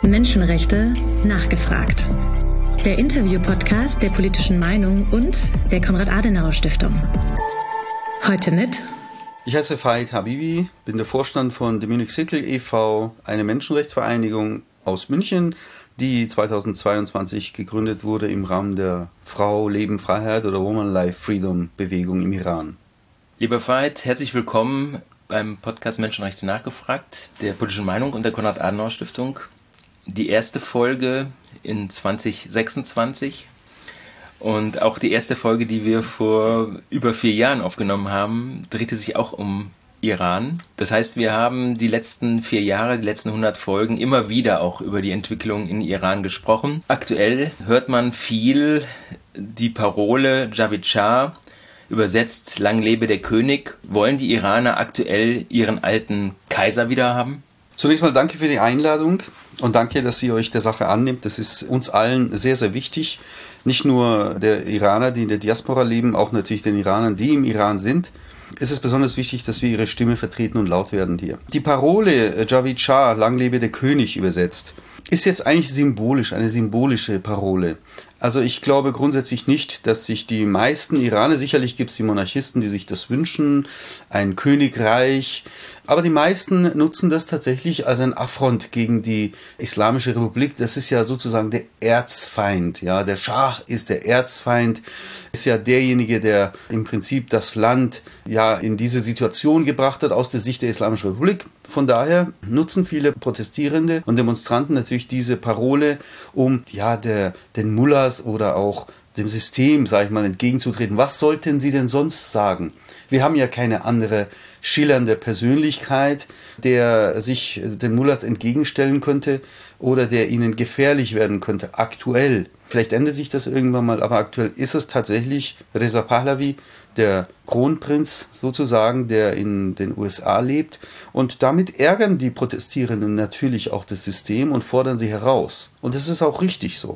Menschenrechte nachgefragt. Der Interview-Podcast der Politischen Meinung und der Konrad-Adenauer-Stiftung. Heute mit... Ich heiße Faid Habibi, bin der Vorstand von The Munich Sickle e.V., eine Menschenrechtsvereinigung aus München, die 2022 gegründet wurde im Rahmen der Frau, Leben, Freiheit oder Woman Life Freedom Bewegung im Iran. Lieber Faid, herzlich willkommen beim Podcast Menschenrechte nachgefragt, der Politischen Meinung und der Konrad-Adenauer-Stiftung. Die erste Folge in 2026 und auch die erste Folge, die wir vor über 4 Jahren aufgenommen haben, drehte sich auch um Iran. Das heißt, wir haben die letzten 4 Jahre, die letzten 100 Folgen immer wieder auch über die Entwicklung in Iran gesprochen. Aktuell hört man viel die Parole Javid Shah, übersetzt Lang lebe der König. Wollen die Iraner aktuell ihren alten Kaiser wieder haben? Zunächst mal danke für die Einladung und danke, dass ihr euch der Sache annimmt. Das ist uns allen sehr, sehr wichtig. Nicht nur der Iraner, die in der Diaspora leben, auch natürlich den Iranern, die im Iran sind. Es ist besonders wichtig, dass wir ihre Stimme vertreten und laut werden hier. Die Parole Javid Shah, Lang lebe der König übersetzt, ist jetzt eigentlich symbolisch, eine symbolische Parole. Also ich glaube grundsätzlich nicht, dass sich die meisten Iraner, sicherlich gibt es die Monarchisten, die sich das wünschen, ein Königreich, aber die meisten nutzen das tatsächlich als ein Affront gegen die Islamische Republik. Das ist ja sozusagen der Erzfeind. Ja, der Schah ist der Erzfeind, ist ja derjenige, der im Prinzip das Land ja in diese Situation gebracht hat aus der Sicht der Islamischen Republik. Von daher nutzen viele Protestierende und Demonstranten natürlich diese Parole, um ja den Mullahs oder auch dem System, sage ich mal, entgegenzutreten. Was sollten sie denn sonst sagen? Wir haben ja keine andere schillernde Persönlichkeit, der sich den Mullahs entgegenstellen könnte oder der ihnen gefährlich werden könnte, aktuell. Vielleicht ändert sich das irgendwann mal, aber aktuell ist es tatsächlich Reza Pahlavi, der Kronprinz sozusagen, der in den USA lebt. Und damit ärgern die Protestierenden natürlich auch das System und fordern sie heraus. Und das ist auch richtig so.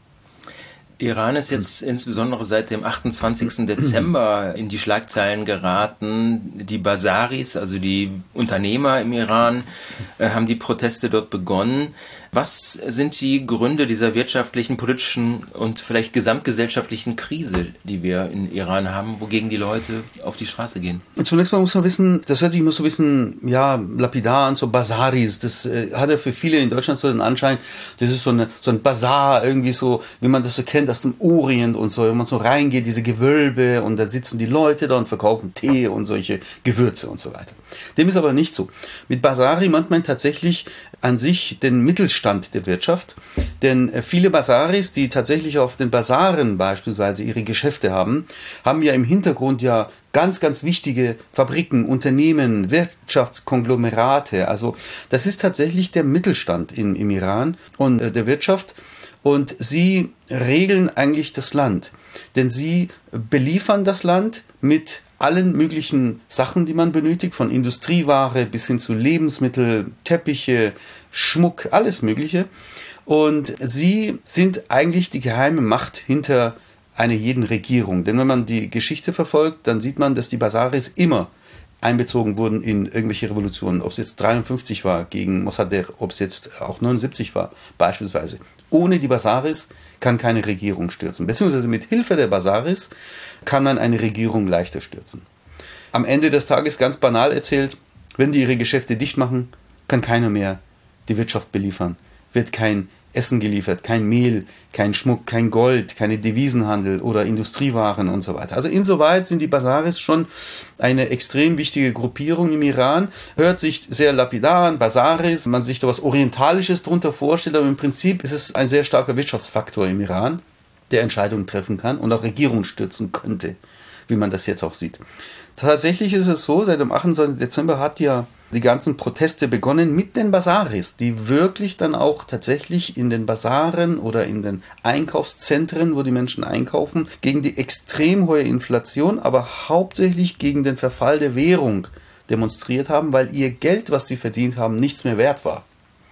Iran ist jetzt insbesondere seit dem 28. Dezember in die Schlagzeilen geraten. Die Bazaris, also die Unternehmer im Iran, haben die Proteste dort begonnen. Was sind die Gründe dieser wirtschaftlichen, politischen und vielleicht gesamtgesellschaftlichen Krise, die wir in Iran haben, wogegen die Leute auf die Straße gehen? Zunächst mal muss man wissen, das hört sich immer so ein bisschen lapidar an, so Bazaris. Das hat ja für viele in Deutschland so den Anschein, das ist so ein Bazar, irgendwie so, wie man das so kennt aus dem Orient und so, wenn man so reingeht, diese Gewölbe und da sitzen die Leute da und verkaufen Tee und solche Gewürze und so weiter. Dem ist aber nicht so. Mit Basari meint man tatsächlich an sich den Mittelstand der Wirtschaft, denn viele Basaris, die tatsächlich auf den Basaren beispielsweise ihre Geschäfte haben ja im Hintergrund ja ganz, ganz wichtige Fabriken, Unternehmen, Wirtschaftskonglomerate. Also das ist tatsächlich der Mittelstand im Iran und der Wirtschaft. Und sie regeln eigentlich das Land, denn sie beliefern das Land mit allen möglichen Sachen, die man benötigt, von Industrieware bis hin zu Lebensmittel, Teppiche, Schmuck, alles Mögliche. Und sie sind eigentlich die geheime Macht hinter einer jeden Regierung. Denn wenn man die Geschichte verfolgt, dann sieht man, dass die Basaris immer einbezogen wurden in irgendwelche Revolutionen. Ob es jetzt 53 war gegen Mossadegh, ob es jetzt auch 79 war beispielsweise. Ohne die Basaris kann keine Regierung stürzen. Beziehungsweise mit Hilfe der Basaris kann man eine Regierung leichter stürzen. Am Ende des Tages, ganz banal erzählt, wenn die ihre Geschäfte dicht machen, kann keiner mehr die Wirtschaft beliefern. Wird kein Essen geliefert, kein Mehl, kein Schmuck, kein Gold, keine Devisenhandel oder Industriewaren und so weiter. Also insoweit sind die Basaris schon eine extrem wichtige Gruppierung im Iran. Hört sich sehr lapidar an, Basaris, man sich da was Orientalisches drunter vorstellt, aber im Prinzip ist es ein sehr starker Wirtschaftsfaktor im Iran, der Entscheidungen treffen kann und auch Regierungen stürzen könnte, wie man das jetzt auch sieht. Tatsächlich ist es so, seit dem 28. Dezember hat ja die ganzen Proteste begonnen mit den Basaris, die wirklich dann auch tatsächlich in den Basaren oder in den Einkaufszentren, wo die Menschen einkaufen, gegen die extrem hohe Inflation, aber hauptsächlich gegen den Verfall der Währung demonstriert haben, weil ihr Geld, was sie verdient haben, nichts mehr wert war.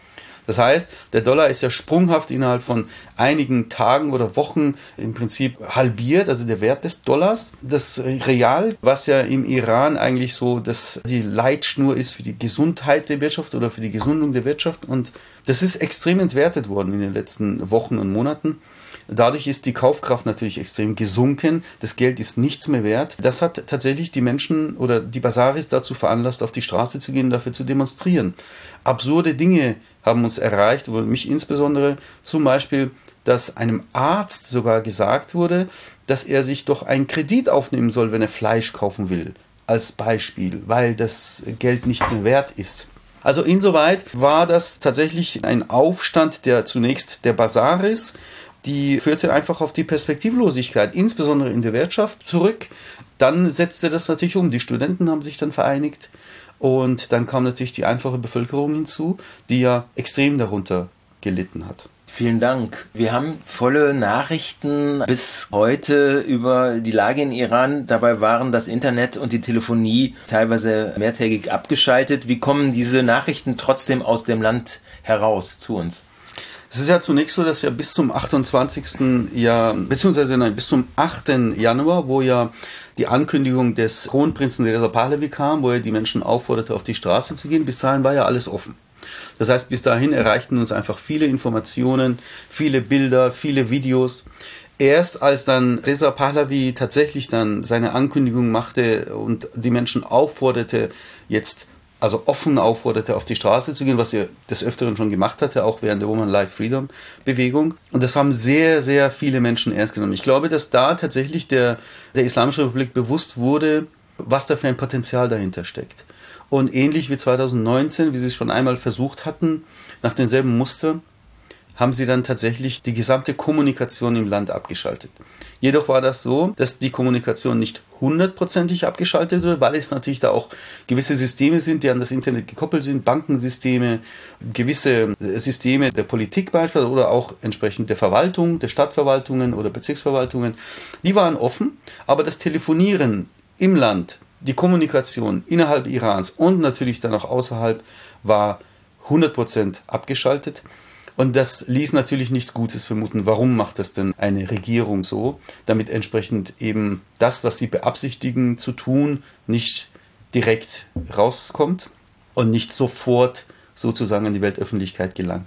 Das heißt, der Dollar ist ja sprunghaft innerhalb von einigen Tagen oder Wochen im Prinzip halbiert, also der Wert des Dollars. Das Real, was ja im Iran eigentlich so die Leitschnur ist für die Gesundheit der Wirtschaft oder für die Gesundung der Wirtschaft, und das ist extrem entwertet worden in den letzten Wochen und Monaten. Dadurch ist die Kaufkraft natürlich extrem gesunken. Das Geld ist nichts mehr wert. Das hat tatsächlich die Menschen oder die Basaris dazu veranlasst, auf die Straße zu gehen, dafür zu demonstrieren. Absurde Dinge haben uns erreicht, oder mich insbesondere, zum Beispiel, dass einem Arzt sogar gesagt wurde, dass er sich doch einen Kredit aufnehmen soll, wenn er Fleisch kaufen will, als Beispiel, weil das Geld nicht mehr wert ist. Also insoweit war das tatsächlich ein Aufstand zunächst der Basaris. Die führte einfach auf die Perspektivlosigkeit, insbesondere in der Wirtschaft, zurück. Dann setzte das natürlich um. Die Studenten haben sich dann vereinigt und dann kam natürlich die einfache Bevölkerung hinzu, die ja extrem darunter gelitten hat. Vielen Dank. Wir haben volle Nachrichten bis heute über die Lage in Iran. Dabei waren das Internet und die Telefonie teilweise mehrtägig abgeschaltet. Wie kommen diese Nachrichten trotzdem aus dem Land heraus zu uns? Es ist ja zunächst so, dass ja bis zum 28. bis zum 8. Januar, wo ja die Ankündigung des Kronprinzen Reza Pahlavi kam, wo er die Menschen aufforderte, auf die Straße zu gehen, bis dahin war ja alles offen. Das heißt, bis dahin erreichten uns einfach viele Informationen, viele Bilder, viele Videos. Erst als dann Reza Pahlavi tatsächlich dann seine Ankündigung machte und die Menschen offen aufforderte, auf die Straße zu gehen, was er des Öfteren schon gemacht hatte, auch während der Women Life Freedom Bewegung. Und das haben sehr, sehr viele Menschen ernst genommen. Ich glaube, dass da tatsächlich der Islamischen Republik bewusst wurde, was da für ein Potenzial dahinter steckt. Und ähnlich wie 2019, wie sie es schon einmal versucht hatten, nach demselben Muster, haben sie dann tatsächlich die gesamte Kommunikation im Land abgeschaltet. Jedoch war das so, dass die Kommunikation nicht 100%ig abgeschaltet wurde, weil es natürlich da auch gewisse Systeme sind, die an das Internet gekoppelt sind, Bankensysteme, gewisse Systeme der Politik beispielsweise oder auch entsprechend der Verwaltung, der Stadtverwaltungen oder Bezirksverwaltungen, die waren offen, aber das Telefonieren im Land, die Kommunikation innerhalb Irans und natürlich dann auch außerhalb war 100% abgeschaltet. Und das ließ natürlich nichts Gutes vermuten. Warum macht das denn eine Regierung so? Damit entsprechend eben das, was sie beabsichtigen zu tun, nicht direkt rauskommt und nicht sofort sozusagen an die Weltöffentlichkeit gelangt.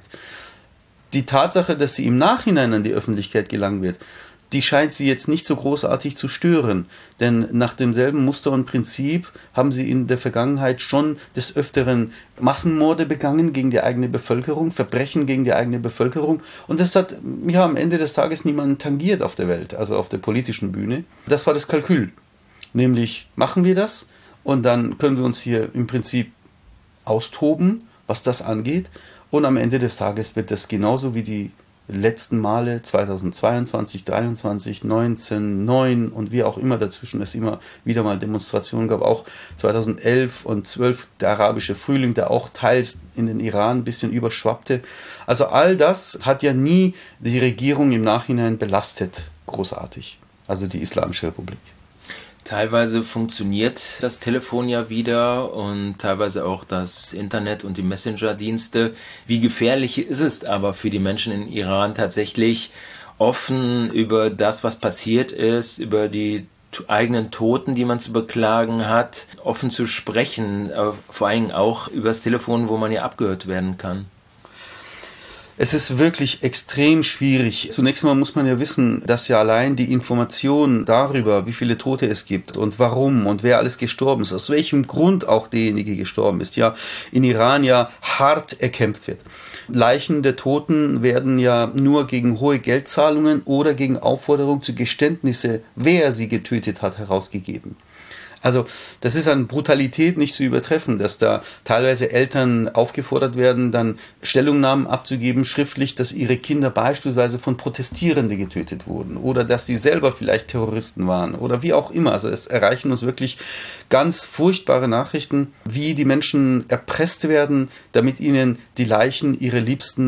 Die Tatsache, dass sie im Nachhinein an die Öffentlichkeit gelangt wird, die scheint sie jetzt nicht so großartig zu stören. Denn nach demselben Muster und Prinzip haben sie in der Vergangenheit schon des Öfteren Massenmorde begangen gegen die eigene Bevölkerung, Verbrechen gegen die eigene Bevölkerung. Und das hat am Ende des Tages niemanden tangiert auf der Welt, also auf der politischen Bühne. Das war das Kalkül. Nämlich, machen wir das und dann können wir uns hier im Prinzip austoben, was das angeht. Und am Ende des Tages wird das genauso wie die letzten Male 2022, 23, 19, 9 und wie auch immer dazwischen es immer wieder mal Demonstrationen gab, auch 2011 und 12 der arabische Frühling, der auch teils in den Iran ein bisschen überschwappte. Also all das hat ja nie die Regierung im Nachhinein belastet, großartig, also die Islamische Republik. Teilweise funktioniert das Telefon ja wieder und teilweise auch das Internet und die Messenger-Dienste. Wie gefährlich ist es aber für die Menschen in Iran tatsächlich offen über das, was passiert ist, über die eigenen Toten, die man zu beklagen hat, offen zu sprechen, vor allem auch über das Telefon, wo man ja abgehört werden kann? Es ist wirklich extrem schwierig. Zunächst mal muss man ja wissen, dass ja allein die Information darüber, wie viele Tote es gibt und warum und wer alles gestorben ist, aus welchem Grund auch derjenige gestorben ist, ja in Iran ja hart erkämpft wird. Leichen der Toten werden ja nur gegen hohe Geldzahlungen oder gegen Aufforderung zu Geständnisse, wer sie getötet hat, herausgegeben. Also das ist an Brutalität nicht zu übertreffen, dass da teilweise Eltern aufgefordert werden, dann Stellungnahmen abzugeben, schriftlich, dass ihre Kinder beispielsweise von Protestierenden getötet wurden oder dass sie selber vielleicht Terroristen waren oder wie auch immer. Also es erreichen uns wirklich ganz furchtbare Nachrichten, wie die Menschen erpresst werden, damit ihnen die Leichen ihrer Liebsten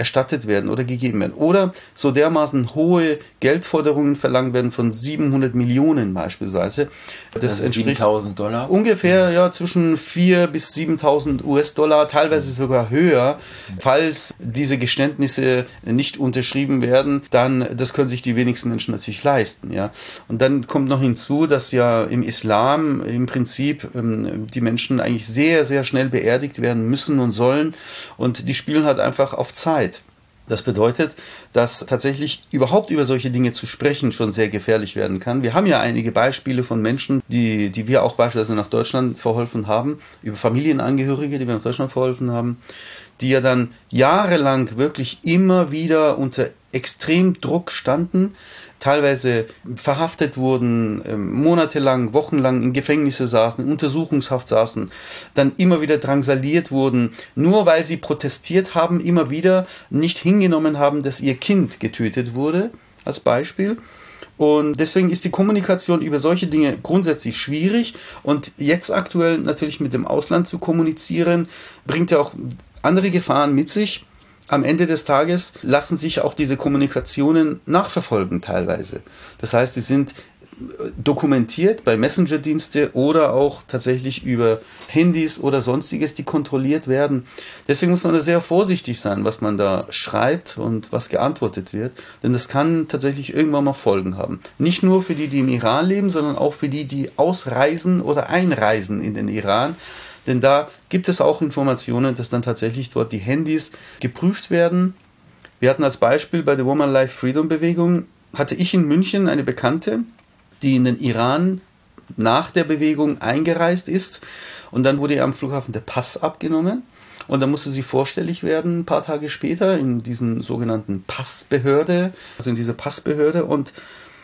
erstattet werden oder gegeben werden. Oder so dermaßen hohe Geldforderungen verlangt werden von 700 Millionen beispielsweise. Das entspricht $7.000? Ungefähr, ja, zwischen 4.000 bis 7.000 US-Dollar, teilweise sogar höher. Falls diese Geständnisse nicht unterschrieben werden, dann, das können sich die wenigsten Menschen natürlich leisten, ja. Und dann kommt noch hinzu, dass ja im Islam im Prinzip die Menschen eigentlich sehr, sehr schnell beerdigt werden müssen und sollen, und die spielen halt einfach auf Zeit. Das bedeutet, dass tatsächlich überhaupt über solche Dinge zu sprechen schon sehr gefährlich werden kann. Wir haben ja einige Beispiele von Menschen, die wir auch beispielsweise nach Deutschland verholfen haben, über Familienangehörige, die wir nach Deutschland verholfen haben, die ja dann jahrelang wirklich immer wieder unter extrem Druck standen, teilweise verhaftet wurden, monatelang, wochenlang in Gefängnisse saßen, in Untersuchungshaft saßen, dann immer wieder drangsaliert wurden, nur weil sie protestiert haben, immer wieder nicht hingenommen haben, dass ihr Kind getötet wurde, als Beispiel. Und deswegen ist die Kommunikation über solche Dinge grundsätzlich schwierig, und jetzt aktuell natürlich mit dem Ausland zu kommunizieren, bringt ja auch andere Gefahren mit sich. Am Ende des Tages lassen sich auch diese Kommunikationen nachverfolgen teilweise. Das heißt, sie sind dokumentiert bei Messenger-Dienste oder auch tatsächlich über Handys oder sonstiges, die kontrolliert werden. Deswegen muss man da sehr vorsichtig sein, was man da schreibt und was geantwortet wird, denn das kann tatsächlich irgendwann mal Folgen haben. Nicht nur für die, die im Iran leben, sondern auch für die, die ausreisen oder einreisen in den Iran. Denn da gibt es auch Informationen, dass dann tatsächlich dort die Handys geprüft werden. Wir hatten als Beispiel bei der Woman Life Freedom Bewegung, hatte ich in München eine Bekannte, die in den Iran nach der Bewegung eingereist ist, und dann wurde ihr am Flughafen der Pass abgenommen, und dann musste sie vorstellig werden ein paar Tage später in diesen sogenannten Passbehörde, also in dieser Passbehörde, und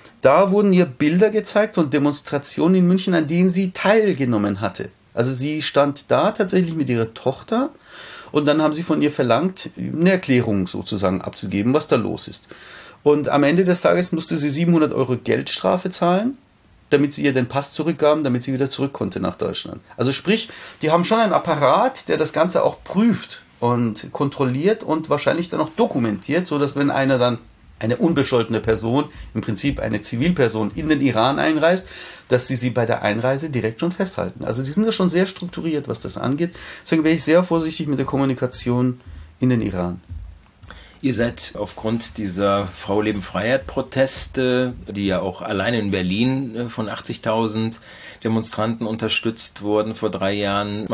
da wurden ihr Bilder gezeigt von Demonstrationen in München, an denen sie teilgenommen hatte. Also sie stand da tatsächlich mit ihrer Tochter, und dann haben sie von ihr verlangt, eine Erklärung sozusagen abzugeben, was da los ist. Und am Ende des Tages musste sie 700 € Geldstrafe zahlen, damit sie ihr den Pass zurückgaben, damit sie wieder zurück konnte nach Deutschland. Also sprich, die haben schon einen Apparat, der das Ganze auch prüft und kontrolliert und wahrscheinlich dann auch dokumentiert, sodass, wenn einer dann, eine unbescholtene Person, im Prinzip eine Zivilperson, in den Iran einreist, dass sie bei der Einreise direkt schon festhalten. Also die sind ja schon sehr strukturiert, was das angeht. Deswegen wäre ich sehr vorsichtig mit der Kommunikation in den Iran. Ihr seid aufgrund dieser Frau Leben Freiheit Proteste, die ja auch alleine in Berlin von 80.000 Demonstranten unterstützt wurden vor 3 Jahren,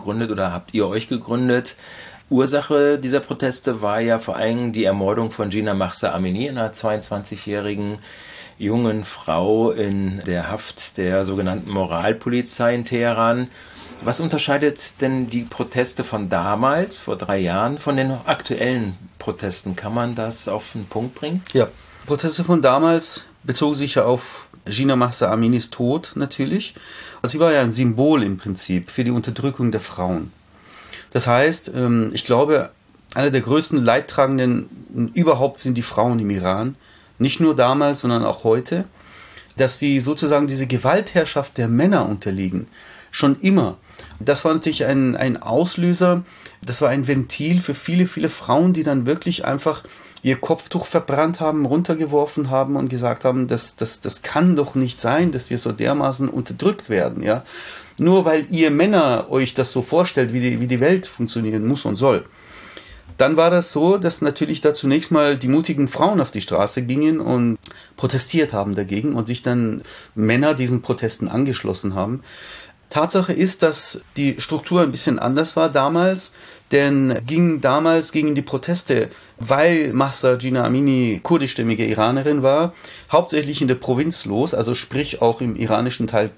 habt ihr euch gegründet. Ursache dieser Proteste war ja vor allem die Ermordung von Jina Mahsa Amini, einer 22-jährigen jungen Frau in der Haft der sogenannten Moralpolizei in Teheran. Was unterscheidet denn die Proteste von damals, vor 3 Jahren, von den aktuellen Protesten? Kann man das auf den Punkt bringen? Ja, Proteste von damals bezogen sich ja auf Jina Mahsa Aminis Tod natürlich. Also sie war ja ein Symbol im Prinzip für die Unterdrückung der Frauen. Das heißt, ich glaube, einer der größten Leidtragenden überhaupt sind die Frauen im Iran. Nicht nur damals, sondern auch heute. Dass sie sozusagen diese Gewaltherrschaft der Männer unterliegen. Schon immer. Das war natürlich ein Auslöser, das war ein Ventil für viele, viele Frauen, die dann wirklich einfach ihr Kopftuch verbrannt haben, runtergeworfen haben und gesagt haben, das kann doch nicht sein, dass wir so dermaßen unterdrückt werden, ja. Nur weil ihr Männer euch das so vorstellt, wie die Welt funktionieren muss und soll. Dann war das so, dass natürlich da zunächst mal die mutigen Frauen auf die Straße gingen und protestiert haben dagegen und sich dann Männer diesen Protesten angeschlossen haben. Tatsache ist, dass die Struktur ein bisschen anders war damals, denn damals gingen die Proteste, weil Mahsa Jina Amini kurdischstämmige Iranerin war, hauptsächlich in der Provinz los, also sprich auch im iranischen Teil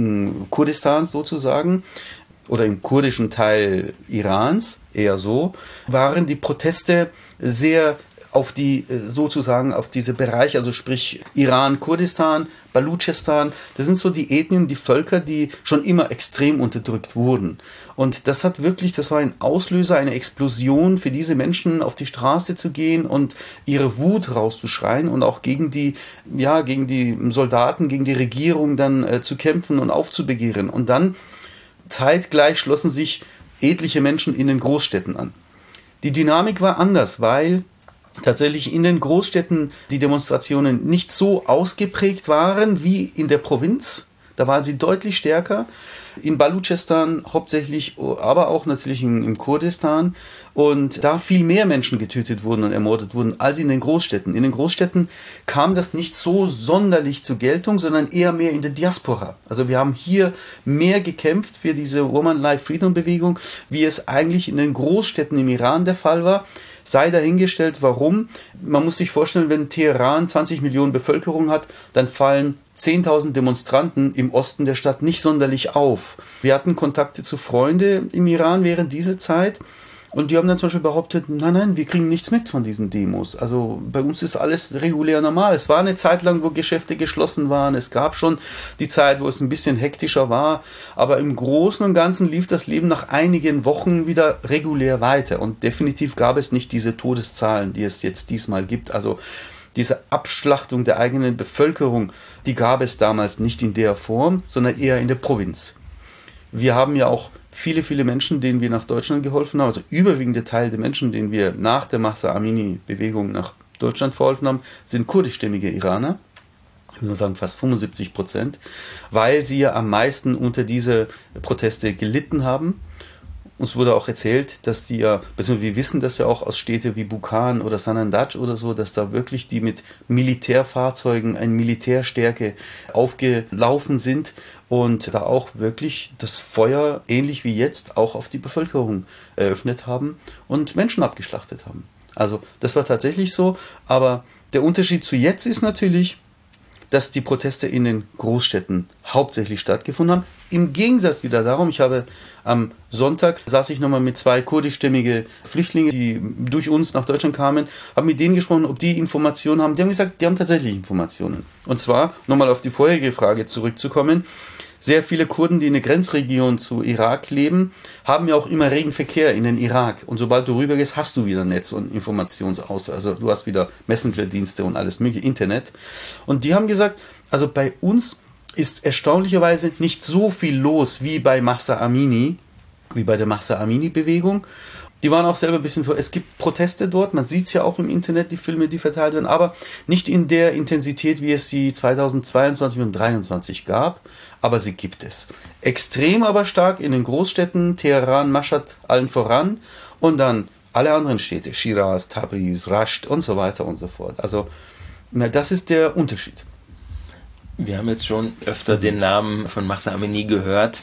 Kurdistans sozusagen, oder im kurdischen Teil Irans, eher so, waren die Proteste sehr auf diese Bereiche, also sprich Iran, Kurdistan, Baluchistan, das sind so die Ethnien, die Völker, die schon immer extrem unterdrückt wurden. Und das war ein Auslöser, eine Explosion für diese Menschen, auf die Straße zu gehen und ihre Wut rauszuschreien und auch gegen die Soldaten, gegen die Regierung dann zu kämpfen und aufzubegehren. Und dann zeitgleich schlossen sich etliche Menschen in den Großstädten an. Die Dynamik war anders, weil tatsächlich in den Großstädten die Demonstrationen nicht so ausgeprägt waren wie in der Provinz. Da waren sie deutlich stärker. In Baluchistan hauptsächlich, aber auch natürlich im Kurdistan. Und da viel mehr Menschen getötet wurden und ermordet wurden als in den Großstädten. In den Großstädten kam das nicht so sonderlich zur Geltung, sondern eher mehr in der Diaspora. Also wir haben hier mehr gekämpft für diese Woman Life Freedom Bewegung, wie es eigentlich in den Großstädten im Iran der Fall war. Sei dahingestellt, warum. Man muss sich vorstellen, wenn Teheran 20 Millionen Bevölkerung hat, dann fallen 10.000 Demonstranten im Osten der Stadt nicht sonderlich auf. Wir hatten Kontakte zu Freunden im Iran während dieser Zeit und die haben dann zum Beispiel behauptet, nein, wir kriegen nichts mit von diesen Demos. Also bei uns ist alles regulär normal. Es war eine Zeit lang, wo Geschäfte geschlossen waren. Es gab schon die Zeit, wo es ein bisschen hektischer war. Aber im Großen und Ganzen lief das Leben nach einigen Wochen wieder regulär weiter. Und definitiv gab es nicht diese Todeszahlen, die es jetzt diesmal gibt. Also diese Abschlachtung der eigenen Bevölkerung, die gab es damals nicht in der Form, sondern eher in der Provinz. Wir haben ja auch viele Menschen, denen wir nach Deutschland geholfen haben, also überwiegende Teil der Menschen, denen wir nach der Mahsa Amini-Bewegung nach Deutschland verholfen haben, sind kurdischstämmige Iraner. Ich würde sagen fast 75%, weil sie ja am meisten unter diese Proteste gelitten haben. Uns wurde auch erzählt, dass die ja, beziehungsweise wir wissen das ja auch aus Städten wie Bukhan oder Sanandaj oder so, dass da wirklich die mit Militärfahrzeugen in Militärstärke aufgelaufen sind und da auch wirklich das Feuer, ähnlich wie jetzt, auch auf die Bevölkerung eröffnet haben und Menschen abgeschlachtet haben. Also das war tatsächlich so, aber der Unterschied zu jetzt ist natürlich, dass die Proteste in den Großstädten hauptsächlich stattgefunden haben. Im Gegensatz wieder darum, am Sonntag saß ich nochmal mit 2 kurdischstämmige Flüchtlinge, die durch uns nach Deutschland kamen, habe mit denen gesprochen, ob die Informationen haben. Die haben gesagt, die haben tatsächlich Informationen. Und zwar, nochmal auf die vorherige Frage zurückzukommen, sehr viele Kurden, die in der Grenzregion zu Irak leben, haben ja auch immer regen Verkehr in den Irak. Und sobald du rübergehst, hast du wieder Netz- und Informationsaustausch. Also du hast wieder Messenger-Dienste und alles mögliche, Internet. Und die haben gesagt, also bei uns ist erstaunlicherweise nicht so viel los wie bei Mahsa Amini, wie bei der Mahsa Amini-Bewegung. Die waren auch selber ein bisschen vor. Es gibt Proteste dort, man sieht es ja auch im Internet, die Filme, die verteilt werden, aber nicht in der Intensität, wie es sie 2022 und 2023 gab, aber sie gibt es. Extrem aber stark in den Großstädten, Teheran, Mashhad, allen voran und dann alle anderen Städte, Shiraz, Tabriz, Rasht und so weiter und so fort. Also das ist der Unterschied. Wir haben jetzt schon öfter den Namen von Mahsa Amini gehört.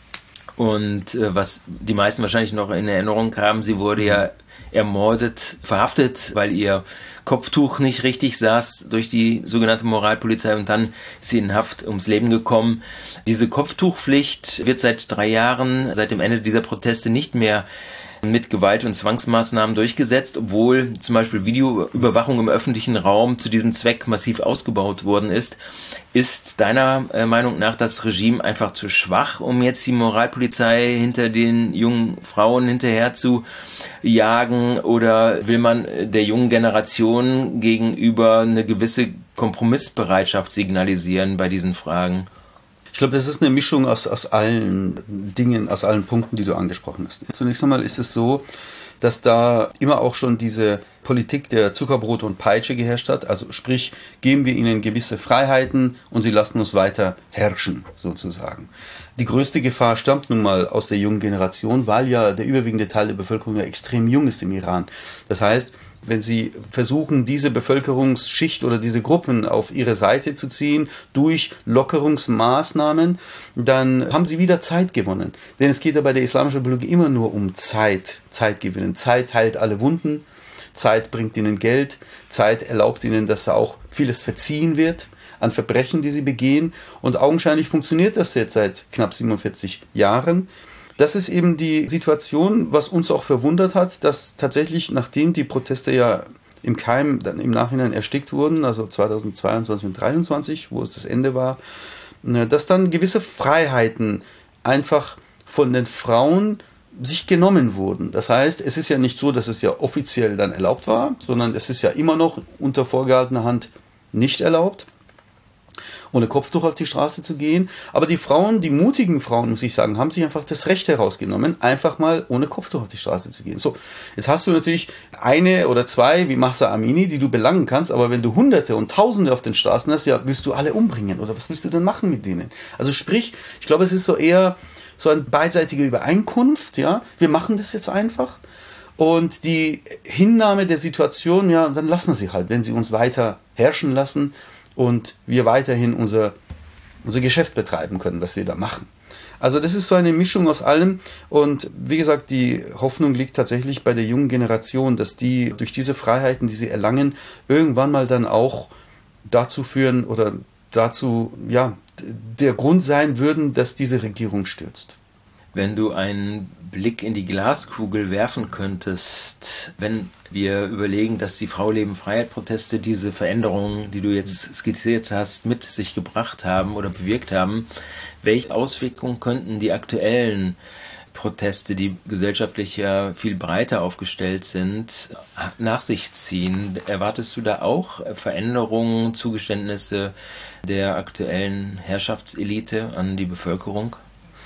Und was die meisten wahrscheinlich noch in Erinnerung haben, sie wurde ja ermordet, verhaftet, weil ihr Kopftuch nicht richtig saß durch die sogenannte Moralpolizei und dann ist sie in Haft ums Leben gekommen. Diese Kopftuchpflicht wird seit 3 Jahren, seit dem Ende dieser Proteste nicht mehr mit Gewalt- und Zwangsmaßnahmen durchgesetzt, obwohl zum Beispiel Videoüberwachung im öffentlichen Raum zu diesem Zweck massiv ausgebaut worden ist. Ist deiner Meinung nach das Regime einfach zu schwach, um jetzt die Moralpolizei hinter den jungen Frauen hinterher zu jagen, oder will man der jungen Generation gegenüber eine gewisse Kompromissbereitschaft signalisieren bei diesen Fragen? Ich glaube, das ist eine Mischung aus allen Dingen, aus allen Punkten, die du angesprochen hast. Zunächst einmal ist es so, dass da immer auch schon diese Politik der Zuckerbrot und Peitsche geherrscht hat. Also sprich, geben wir ihnen gewisse Freiheiten und sie lassen uns weiter herrschen, sozusagen. Die größte Gefahr stammt nun mal aus der jungen Generation, weil ja der überwiegende Teil der Bevölkerung ja extrem jung ist im Iran. Das heißt, wenn sie versuchen, diese Bevölkerungsschicht oder diese Gruppen auf ihre Seite zu ziehen durch Lockerungsmaßnahmen, dann haben sie wieder Zeit gewonnen. Denn es geht ja bei der islamischen Ideologie immer nur um Zeit gewinnen. Zeit heilt alle Wunden, Zeit bringt ihnen Geld, Zeit erlaubt ihnen, dass auch vieles verziehen wird an Verbrechen, die sie begehen. Und augenscheinlich funktioniert das jetzt seit knapp 47 Jahren. Das ist eben die Situation, was uns auch verwundert hat, dass tatsächlich, nachdem die Proteste ja im Keim dann im Nachhinein erstickt wurden, also 2022 und 2023, wo es das Ende war, dass dann gewisse Freiheiten einfach von den Frauen sich genommen wurden. Das heißt, es ist ja nicht so, dass es ja offiziell dann erlaubt war, sondern es ist ja immer noch unter vorgehaltener Hand nicht erlaubt. ohne Kopftuch auf die Straße zu gehen. Aber die Frauen, die mutigen Frauen, muss ich sagen, haben sich einfach das Recht herausgenommen, einfach mal ohne Kopftuch auf die Straße zu gehen. So, jetzt hast du natürlich eine oder zwei, wie Mahsa Amini, die du belangen kannst, aber wenn du Hunderte und Tausende auf den Straßen hast, ja, willst du alle umbringen oder was willst du denn machen mit denen? Also sprich, ich glaube, es ist so eher so eine beidseitige Übereinkunft, ja, wir machen das jetzt einfach. Und die Hinnahme der Situation, ja, dann lassen wir sie halt, wenn sie uns weiter herrschen lassen und wir weiterhin unser Geschäft betreiben können, was wir da machen. Also das ist so eine Mischung aus allem und wie gesagt, die Hoffnung liegt tatsächlich bei der jungen Generation, dass die durch diese Freiheiten, die sie erlangen, irgendwann mal dann auch dazu führen oder dazu, ja, der Grund sein würden, dass diese Regierung stürzt. Wenn du einen Blick in die Glaskugel werfen könntest, wenn wir überlegen, dass die Frau-Leben-Freiheit-Proteste diese Veränderungen, die du jetzt skizziert hast, mit sich gebracht haben oder bewirkt haben, welche Auswirkungen könnten die aktuellen Proteste, die gesellschaftlich ja viel breiter aufgestellt sind, nach sich ziehen? Erwartest du da auch Veränderungen, Zugeständnisse der aktuellen Herrschaftselite an die Bevölkerung?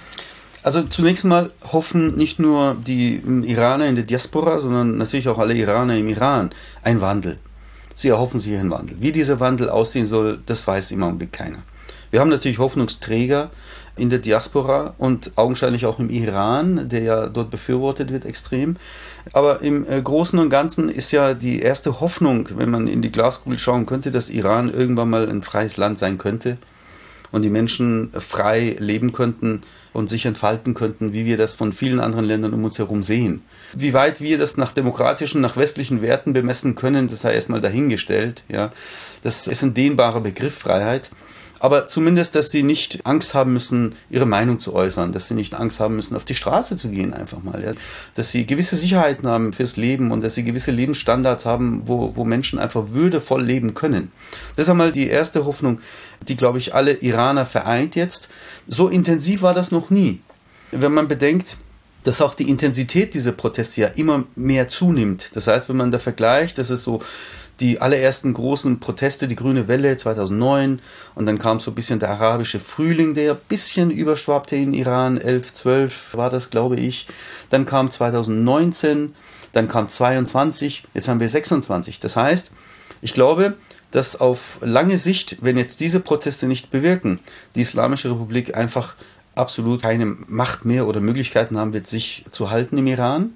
Also zunächst mal hoffen nicht nur die Iraner in der Diaspora, sondern natürlich auch alle Iraner im Iran einen Wandel. Sie erhoffen sich einen Wandel. Wie dieser Wandel aussehen soll, das weiß im Augenblick keiner. Wir haben natürlich Hoffnungsträger in der Diaspora und augenscheinlich auch im Iran, der ja dort befürwortet wird extrem. Aber im Großen und Ganzen ist ja die erste Hoffnung, wenn man in die Glaskugel schauen könnte, dass Iran irgendwann mal ein freies Land sein könnte und die Menschen frei leben könnten und sich entfalten könnten, wie wir das von vielen anderen Ländern um uns herum sehen. Wie weit wir das nach demokratischen, nach westlichen Werten bemessen können, das sei erstmal dahingestellt. Ja. Das ist ein dehnbarer Begriff, Freiheit. Aber zumindest, dass sie nicht Angst haben müssen, ihre Meinung zu äußern, dass sie nicht Angst haben müssen, auf die Straße zu gehen einfach mal. Ja. Dass sie gewisse Sicherheiten haben fürs Leben und dass sie gewisse Lebensstandards haben, wo Menschen einfach würdevoll leben können. Das ist einmal die erste Hoffnung, die, glaube ich, alle Iraner vereint jetzt. So intensiv war das noch nie. Wenn man bedenkt, dass auch die Intensität dieser Proteste ja immer mehr zunimmt. Das heißt, wenn man da vergleicht, das ist so die allerersten großen Proteste, die Grüne Welle 2009 und dann kam so ein bisschen der arabische Frühling, der ein bisschen überschwappte in Iran, 11, 12 war das, glaube ich. Dann kam 2019, dann kam 22, jetzt haben wir 26. Das heißt, ich glaube, dass auf lange Sicht, wenn jetzt diese Proteste nichts bewirken, die Islamische Republik einfach absolut keine Macht mehr oder Möglichkeiten haben wird, sich zu halten im Iran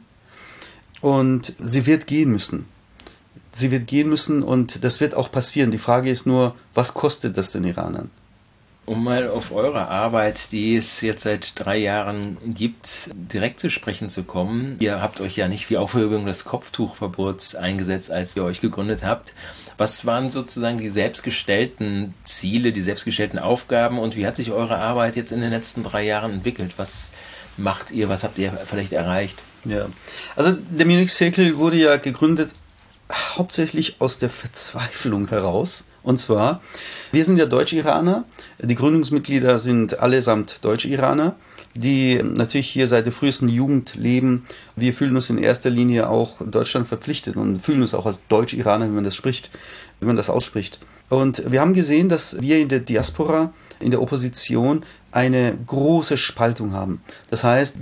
und sie wird gehen müssen. Sie wird gehen müssen und das wird auch passieren. Die Frage ist nur, was kostet das den Iranern? Um mal auf eure Arbeit, die es jetzt seit 3 Jahren gibt, direkt zu sprechen zu kommen. Ihr habt euch ja nicht für Aufhebung des Kopftuchverbots eingesetzt, als ihr euch gegründet habt. Was waren sozusagen die selbstgestellten Ziele, die selbstgestellten Aufgaben und wie hat sich eure Arbeit jetzt in den letzten 3 Jahren entwickelt? Was macht ihr, was habt ihr vielleicht erreicht? Ja, also der Munich Circle wurde ja gegründet hauptsächlich aus der Verzweiflung heraus. Und zwar, wir sind ja Deutsch-Iraner, die Gründungsmitglieder sind allesamt Deutsch-Iraner, die natürlich hier seit der frühesten Jugend leben. Wir fühlen uns in erster Linie auch Deutschland verpflichtet und fühlen uns auch als Deutsch-Iraner, wenn man das spricht, wenn man das ausspricht. Und wir haben gesehen, dass wir in der Diaspora, in der Opposition, eine große Spaltung haben. Das heißt,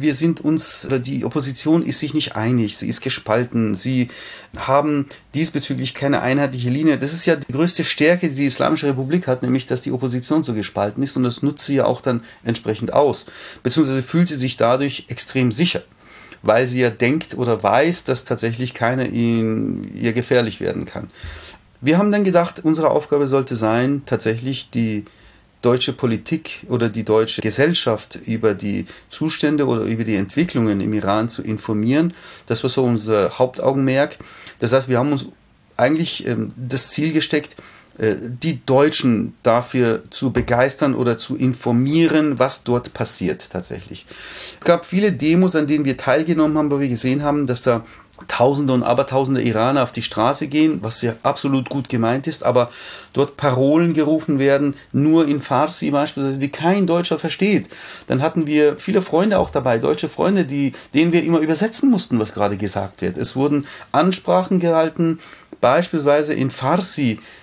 die Opposition ist sich nicht einig, sie ist gespalten, sie haben diesbezüglich keine einheitliche Linie. Das ist ja die größte Stärke, die die Islamische Republik hat, nämlich, dass die Opposition so gespalten ist und das nutzt sie ja auch dann entsprechend aus. Beziehungsweise fühlt sie sich dadurch extrem sicher, weil sie ja denkt oder weiß, dass tatsächlich keiner ihr gefährlich werden kann. Wir haben dann gedacht, unsere Aufgabe sollte sein, tatsächlich die deutsche Politik oder die deutsche Gesellschaft über die Zustände oder über die Entwicklungen im Iran zu informieren. Das war so unser Hauptaugenmerk. Das heißt, wir haben uns eigentlich das Ziel gesteckt, die Deutschen dafür zu begeistern oder zu informieren, was dort passiert tatsächlich. Es gab viele Demos, an denen wir teilgenommen haben, wo wir gesehen haben, dass da Tausende und Abertausende Iraner auf die Straße gehen, was ja absolut gut gemeint ist, aber dort Parolen gerufen werden, nur in Farsi beispielsweise, die kein Deutscher versteht. Dann hatten wir viele Freunde auch dabei, deutsche Freunde, denen wir immer übersetzen mussten, was gerade gesagt wird. Es wurden Ansprachen gehalten, beispielsweise in Farsi,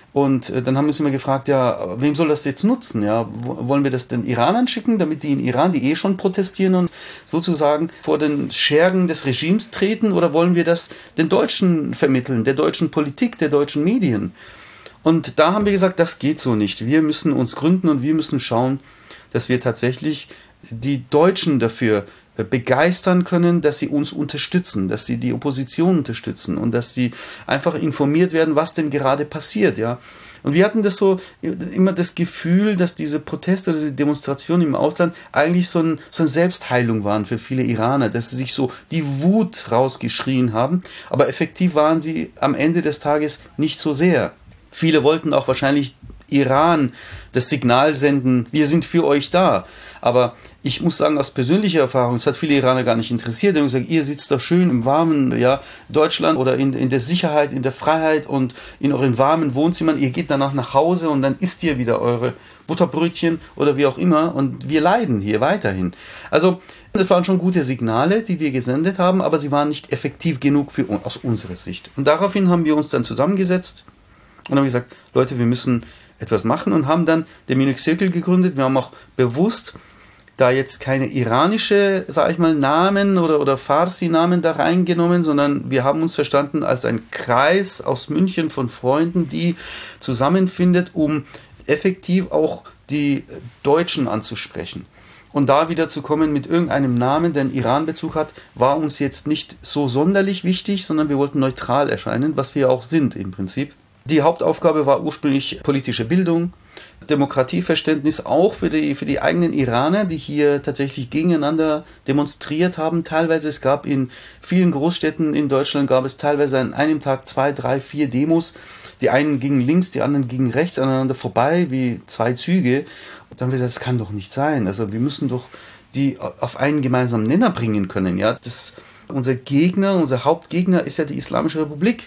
Und dann haben wir uns immer gefragt, ja, wem soll das jetzt nutzen? Ja, wollen wir das den Iranern schicken, damit die in Iran, die schon protestieren und sozusagen vor den Schergen des Regimes treten, oder wollen wir das den Deutschen vermitteln, der deutschen Politik, der deutschen Medien? Und da haben wir gesagt, das geht so nicht. Wir müssen uns gründen und wir müssen schauen, dass wir tatsächlich die Deutschen dafür begeistern können, dass sie uns unterstützen, dass sie die Opposition unterstützen und dass sie einfach informiert werden, was denn gerade passiert, ja. Und wir hatten das so immer das Gefühl, dass diese Proteste, diese Demonstrationen im Ausland eigentlich so eine Selbstheilung waren für viele Iraner, dass sie sich so die Wut rausgeschrien haben, aber effektiv waren sie am Ende des Tages nicht so sehr. Viele wollten auch wahrscheinlich Iran das Signal senden, wir sind für euch da. Aber ich muss sagen, aus persönlicher Erfahrung, es hat viele Iraner gar nicht interessiert. Die haben gesagt, ihr sitzt da schön im warmen Deutschland oder in der Sicherheit, in der Freiheit und in euren warmen Wohnzimmern. Ihr geht danach nach Hause und dann isst ihr wieder eure Butterbrötchen oder wie auch immer. Und wir leiden hier weiterhin. Also das waren schon gute Signale, die wir gesendet haben, aber sie waren nicht effektiv genug aus unserer Sicht. Und daraufhin haben wir uns dann zusammengesetzt und haben gesagt, Leute, wir müssen etwas machen, und haben dann den Munich Circle gegründet. Wir haben auch bewusst da jetzt keine iranische, sage ich mal, Namen oder Farsi-Namen da reingenommen, sondern wir haben uns verstanden als ein Kreis aus München von Freunden, die zusammenfindet, um effektiv auch die Deutschen anzusprechen. Und da wieder zu kommen mit irgendeinem Namen, der einen Iran-Bezug hat, war uns jetzt nicht so sonderlich wichtig, sondern wir wollten neutral erscheinen, was wir auch sind im Prinzip. Die Hauptaufgabe war ursprünglich politische Bildung, Demokratieverständnis auch für die eigenen Iraner, die hier tatsächlich gegeneinander demonstriert haben. Teilweise, es gab in vielen Großstädten in Deutschland, gab es teilweise an einem Tag 2, 3, 4 Demos. Die einen gingen links, die anderen gingen rechts aneinander vorbei, wie 2 Züge. Und dann haben wir gesagt, das kann doch nicht sein. Also wir müssen doch die auf einen gemeinsamen Nenner bringen können. Ja, unser Hauptgegner ist ja die Islamische Republik.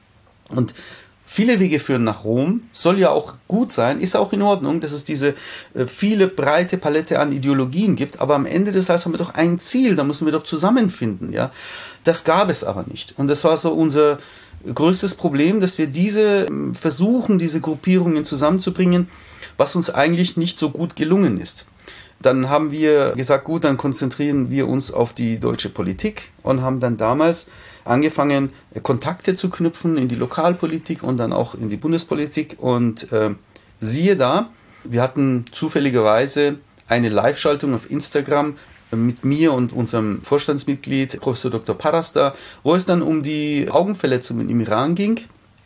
Und viele Wege führen nach Rom, soll ja auch gut sein, ist auch in Ordnung, dass es diese viele breite Palette an Ideologien gibt, aber am Ende des Tages haben wir doch ein Ziel, da müssen wir doch zusammenfinden, ja. Das gab es aber nicht. Und das war so unser größtes Problem, dass wir diese Gruppierungen zusammenzubringen, was uns eigentlich nicht so gut gelungen ist. Dann haben wir gesagt, gut, dann konzentrieren wir uns auf die deutsche Politik und haben dann damals angefangen, Kontakte zu knüpfen in die Lokalpolitik und dann auch in die Bundespolitik. Und siehe da, wir hatten zufälligerweise eine Live-Schaltung auf Instagram mit mir und unserem Vorstandsmitglied, Professor Dr. Parasta, wo es dann um die Augenverletzungen im Iran ging.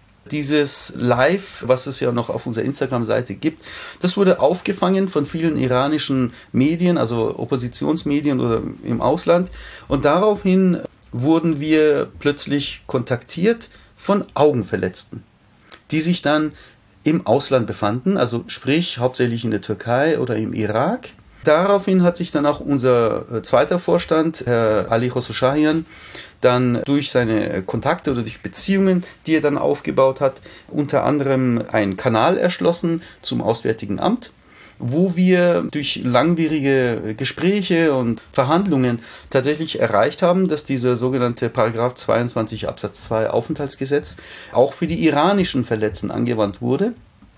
Dieses Live, was es ja noch auf unserer Instagram-Seite gibt, das wurde aufgefangen von vielen iranischen Medien, also Oppositionsmedien oder im Ausland. Und daraufhin wurden wir plötzlich kontaktiert von Augenverletzten, die sich dann im Ausland befanden, also sprich hauptsächlich in der Türkei oder im Irak. Daraufhin hat sich dann auch unser zweiter Vorstand, Herr Ali Khosrowshahian, dann durch seine Kontakte oder durch Beziehungen, die er dann aufgebaut hat, unter anderem einen Kanal erschlossen zum Auswärtigen Amt, wo wir durch langwierige Gespräche und Verhandlungen tatsächlich erreicht haben, dass dieser sogenannte Paragraph 22 Absatz 2 Aufenthaltsgesetz auch für die iranischen Verletzten angewandt wurde.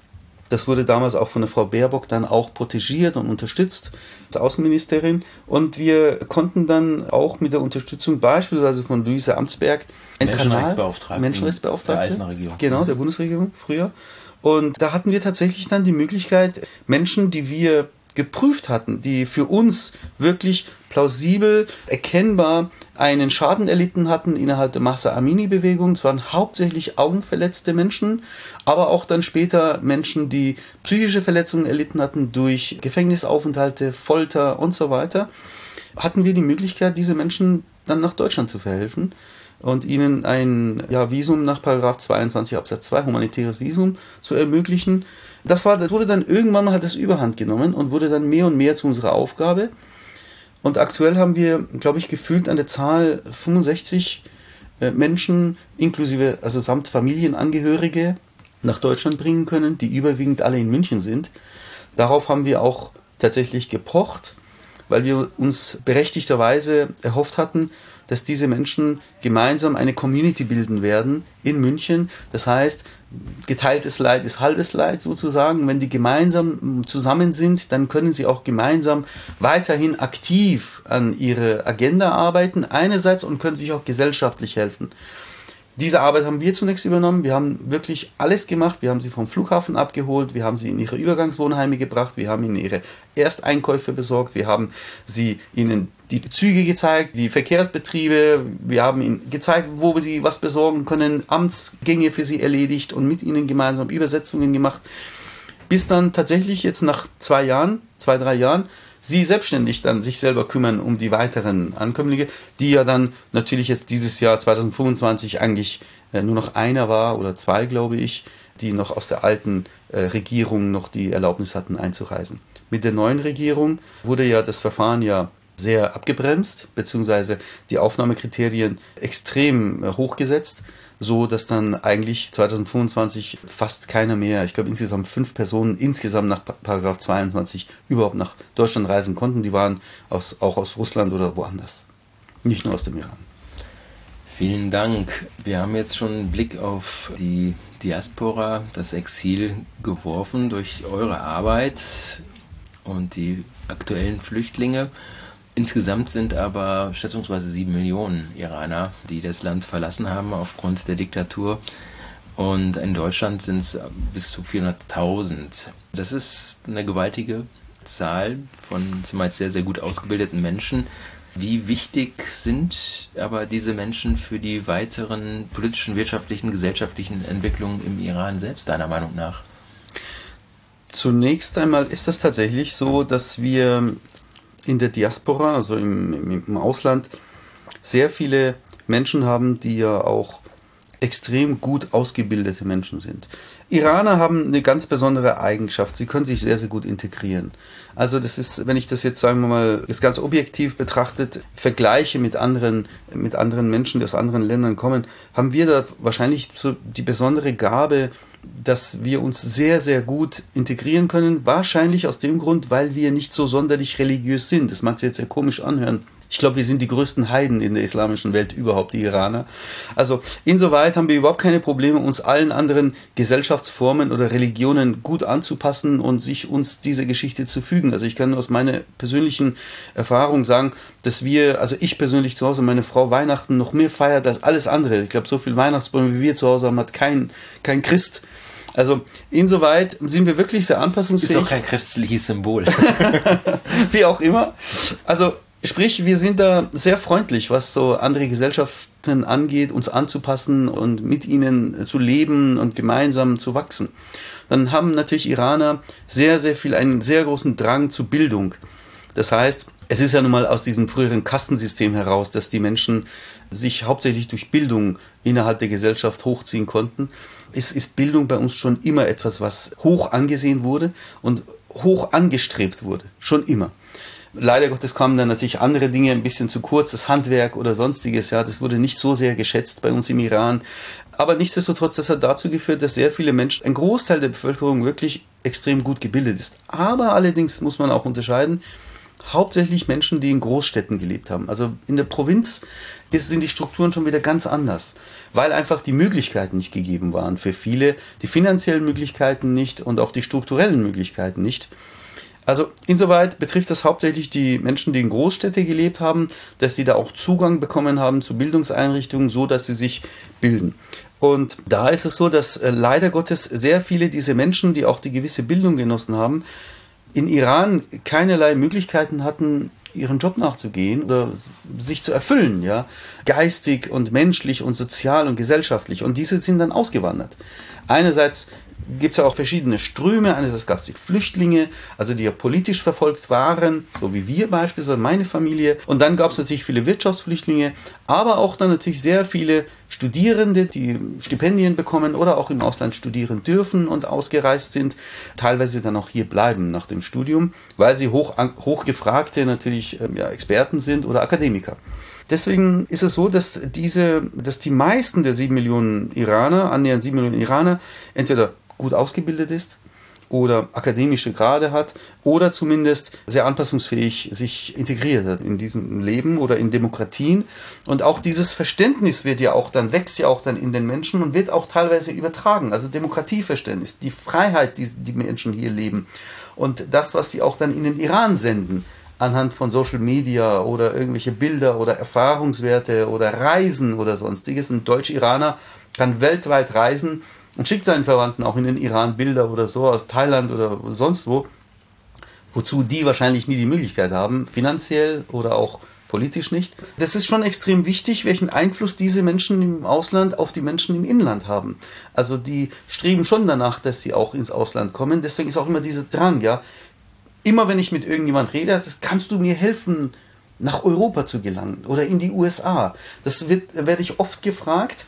Das wurde damals auch von der Frau Baerbock dann auch protegiert und unterstützt als Außenministerin. Und wir konnten dann auch mit der Unterstützung beispielsweise von Luisa Amtsberg Menschenrechtsbeauftragte der alten Regierung. Genau, der Bundesregierung früher. Und da hatten wir tatsächlich dann die Möglichkeit, Menschen, die wir geprüft hatten, die für uns wirklich plausibel, erkennbar einen Schaden erlitten hatten innerhalb der Mahsa Amini-Bewegung. Es waren hauptsächlich augenverletzte Menschen, aber auch dann später Menschen, die psychische Verletzungen erlitten hatten durch Gefängnisaufenthalte, Folter und so weiter. Hatten wir die Möglichkeit, diese Menschen dann nach Deutschland zu verhelfen und ihnen ein Visum nach Paragraph 22 Absatz 2, humanitäres Visum, zu ermöglichen. Das wurde dann irgendwann mal, hat das Überhand genommen und wurde dann mehr und mehr zu unserer Aufgabe. Und aktuell haben wir, glaube ich, gefühlt an der Zahl 65 Menschen, inklusive, also samt Familienangehörige, nach Deutschland bringen können, die überwiegend alle in München sind. Darauf haben wir auch tatsächlich gepocht. weil wir uns berechtigterweise erhofft hatten, dass diese Menschen gemeinsam eine Community bilden werden in München. Das heißt, geteiltes Leid ist halbes Leid sozusagen. Wenn die gemeinsam zusammen sind, dann können sie auch gemeinsam weiterhin aktiv an ihre Agenda arbeiten, einerseits, und können sich auch gesellschaftlich helfen. Diese Arbeit haben wir zunächst übernommen. Wir haben wirklich alles gemacht. Wir haben sie vom Flughafen abgeholt. Wir haben sie in ihre Übergangswohnheime gebracht. Wir haben ihnen ihre Ersteinkäufe besorgt. Wir haben ihnen die Züge gezeigt, die Verkehrsbetriebe. Wir haben ihnen gezeigt, wo sie was besorgen können, Amtsgänge für sie erledigt und mit ihnen gemeinsam Übersetzungen gemacht. Bis dann tatsächlich jetzt nach 2, 3 Jahren, sie selbstständig dann sich selber kümmern um die weiteren Ankömmlinge, die ja dann natürlich jetzt dieses Jahr 2025 eigentlich nur noch einer war oder 2, glaube ich, die noch aus der alten Regierung noch die Erlaubnis hatten einzureisen. Mit der neuen Regierung wurde ja das Verfahren ja sehr abgebremst, beziehungsweise die Aufnahmekriterien extrem hochgesetzt, so dass dann eigentlich 2025 fast keiner mehr, ich glaube insgesamt 5 Personen insgesamt nach Paragraph 22 überhaupt nach Deutschland reisen konnten. Die waren auch aus Russland oder woanders, nicht nur aus dem Iran. Vielen Dank. Wir haben jetzt schon einen Blick auf die Diaspora, das Exil geworfen durch eure Arbeit und die aktuellen Flüchtlinge. Insgesamt sind aber schätzungsweise 7 Millionen Iraner, die das Land verlassen haben aufgrund der Diktatur. Und in Deutschland sind es bis zu 400.000. Das ist eine gewaltige Zahl von zumeist sehr, sehr gut ausgebildeten Menschen. Wie wichtig sind aber diese Menschen für die weiteren politischen, wirtschaftlichen, gesellschaftlichen Entwicklungen im Iran selbst, deiner Meinung nach? Zunächst einmal ist es tatsächlich so, dass wir in der Diaspora, also im Ausland, sehr viele Menschen haben, die ja auch extrem gut ausgebildete Menschen sind. Iraner haben eine ganz besondere Eigenschaft. Sie können sich sehr, sehr gut integrieren. Also das ist, wenn ich das jetzt, sagen wir mal, das ganz objektiv betrachtet, vergleiche mit anderen Menschen, die aus anderen Ländern kommen, haben wir da wahrscheinlich so die besondere Gabe, dass wir uns sehr, sehr gut integrieren können. Wahrscheinlich aus dem Grund, weil wir nicht so sonderlich religiös sind. Das mag sich jetzt sehr komisch anhören. Ich glaube, wir sind die größten Heiden in der islamischen Welt überhaupt, die Iraner. Also insoweit haben wir überhaupt keine Probleme, uns allen anderen Gesellschaftsformen oder Religionen gut anzupassen und uns diese Geschichte zu fügen. Also ich kann nur aus meiner persönlichen Erfahrung sagen, dass ich persönlich zu Hause, meine Frau Weihnachten noch mehr feiert als alles andere. Ich glaube, so viel Weihnachtsbäume wie wir zu Hause haben, hat kein Christ. Also insoweit sind wir wirklich sehr anpassungsfähig. Ist auch kein christliches Symbol. Wie auch immer. Also sprich, wir sind da sehr freundlich, was so andere Gesellschaften angeht, uns anzupassen und mit ihnen zu leben und gemeinsam zu wachsen. Dann haben natürlich Iraner sehr, sehr viel, einen sehr großen Drang zur Bildung. Das heißt, es ist ja nun mal aus diesem früheren Kastensystem heraus, dass die Menschen sich hauptsächlich durch Bildung innerhalb der Gesellschaft hochziehen konnten. Es ist Bildung bei uns schon immer etwas, was hoch angesehen wurde und hoch angestrebt wurde. Schon immer. Leider Gottes kamen dann natürlich andere Dinge ein bisschen zu kurz, das Handwerk oder sonstiges, ja, das wurde nicht so sehr geschätzt bei uns im Iran. Aber nichtsdestotrotz, das hat dazu geführt, dass sehr viele Menschen, ein Großteil der Bevölkerung wirklich extrem gut gebildet ist. Aber allerdings muss man auch unterscheiden, hauptsächlich Menschen, die in Großstädten gelebt haben. Also in der Provinz sind die Strukturen schon wieder ganz anders, weil einfach die Möglichkeiten nicht gegeben waren für viele, die finanziellen Möglichkeiten nicht und auch die strukturellen Möglichkeiten nicht. Also insoweit betrifft das hauptsächlich die Menschen, die in Großstädten gelebt haben, dass sie da auch Zugang bekommen haben zu Bildungseinrichtungen, so dass sie sich bilden. Und da ist es so, dass leider Gottes sehr viele dieser Menschen, die auch die gewisse Bildung genossen haben, in Iran keinerlei Möglichkeiten hatten, ihren Job nachzugehen oder sich zu erfüllen, ja, geistig und menschlich und sozial und gesellschaftlich. Und diese sind dann ausgewandert. Einerseits gibt es ja auch verschiedene Ströme. Einerseits gab es die Flüchtlinge, also die ja politisch verfolgt waren, so wie wir beispielsweise, meine Familie. Und dann gab es natürlich viele Wirtschaftsflüchtlinge, aber auch dann natürlich sehr viele Studierende, die Stipendien bekommen oder auch im Ausland studieren dürfen und ausgereist sind, teilweise dann auch hier bleiben nach dem Studium, weil sie hochgefragte natürlich Experten sind oder Akademiker. Deswegen ist es so, dass die meisten der 7 Millionen Iraner, annähernd 7 Millionen Iraner, entweder gut ausgebildet ist oder akademische Grade hat oder zumindest sehr anpassungsfähig sich integriert hat in diesem Leben oder in Demokratien. Und auch dieses Verständnis wächst ja auch dann in den Menschen und wird auch teilweise übertragen. Also Demokratieverständnis, die Freiheit, die Menschen hier leben und das, was sie auch dann in den Iran senden, anhand von Social Media oder irgendwelche Bilder oder Erfahrungswerte oder Reisen oder sonstiges. Ein Deutsch-Iraner kann weltweit reisen und schickt seinen Verwandten auch in den Iran Bilder oder so aus Thailand oder sonst wo, wozu die wahrscheinlich nie die Möglichkeit haben, finanziell oder auch politisch nicht. Das ist schon extrem wichtig, welchen Einfluss diese Menschen im Ausland auf die Menschen im Inland haben. Also die streben schon danach, dass sie auch ins Ausland kommen. Deswegen ist auch immer dieser Drang, ja. Immer wenn ich mit irgendjemand rede, kannst du mir helfen, nach Europa zu gelangen oder in die USA. Das werde ich oft gefragt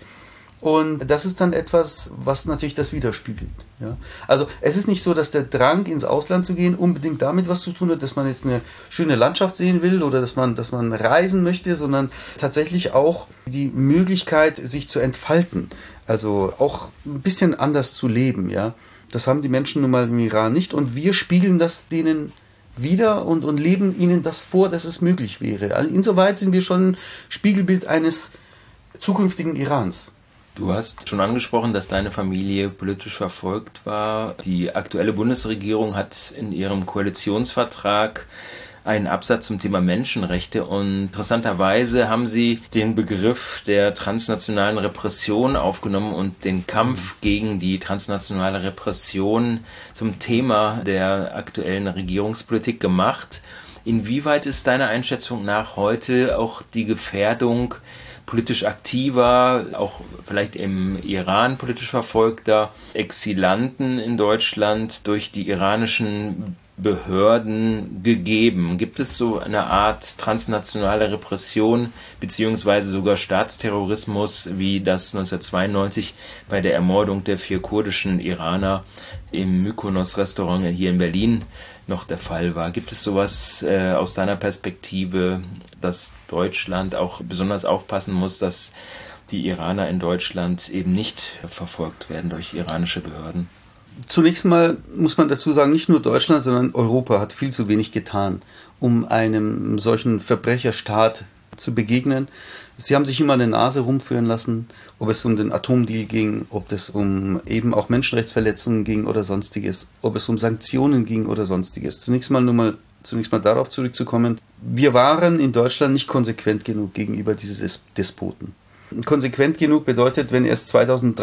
und das ist dann etwas, was natürlich das widerspiegelt. Ja? Also es ist nicht so, dass der Drang, ins Ausland zu gehen, unbedingt damit was zu tun hat, dass man jetzt eine schöne Landschaft sehen will oder dass man reisen möchte, sondern tatsächlich auch die Möglichkeit, sich zu entfalten. Also auch ein bisschen anders zu leben, ja. Das haben die Menschen nun mal im Iran nicht und wir spiegeln das denen wieder und leben ihnen das vor, dass es möglich wäre. Also insoweit sind wir schon ein Spiegelbild eines zukünftigen Irans. Du hast schon angesprochen, dass deine Familie politisch verfolgt war. Die aktuelle Bundesregierung hat in ihrem Koalitionsvertrag einen Absatz zum Thema Menschenrechte und interessanterweise haben sie den Begriff der transnationalen Repression aufgenommen und den Kampf gegen die transnationale Repression zum Thema der aktuellen Regierungspolitik gemacht. Inwieweit ist deiner Einschätzung nach heute auch die Gefährdung politisch aktiver, auch vielleicht im Iran politisch verfolgter Exilanten in Deutschland durch die iranischen Behörden gegeben? Gibt es so eine Art transnationale Repression beziehungsweise sogar Staatsterrorismus, wie das 1992 bei der Ermordung der 4 kurdischen Iraner im Mykonos-Restaurant hier in Berlin noch der Fall war? Gibt es sowas aus deiner Perspektive, dass Deutschland auch besonders aufpassen muss, dass die Iraner in Deutschland eben nicht verfolgt werden durch iranische Behörden? Zunächst mal muss man dazu sagen, nicht nur Deutschland, sondern Europa hat viel zu wenig getan, um einem solchen Verbrecherstaat zu begegnen. Sie haben sich immer eine Nase rumführen lassen, ob es um den Atomdeal ging, ob es um eben auch Menschenrechtsverletzungen ging oder sonstiges, ob es um Sanktionen ging oder sonstiges. Zunächst mal darauf zurückzukommen, wir waren in Deutschland nicht konsequent genug gegenüber diesen Despoten. Konsequent genug bedeutet, wenn erst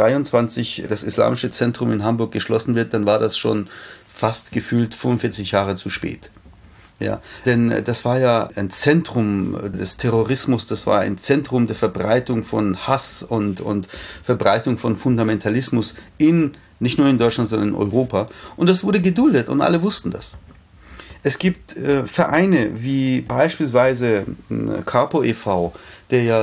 2023 das Islamische Zentrum in Hamburg geschlossen wird, dann war das schon fast gefühlt 45 Jahre zu spät. Ja, denn das war ja ein Zentrum des Terrorismus, das war ein Zentrum der Verbreitung von Hass und Verbreitung von Fundamentalismus nicht nur in Deutschland, sondern in Europa. Und das wurde geduldet und alle wussten das. Es gibt Vereine wie beispielsweise Capo e.V., der ja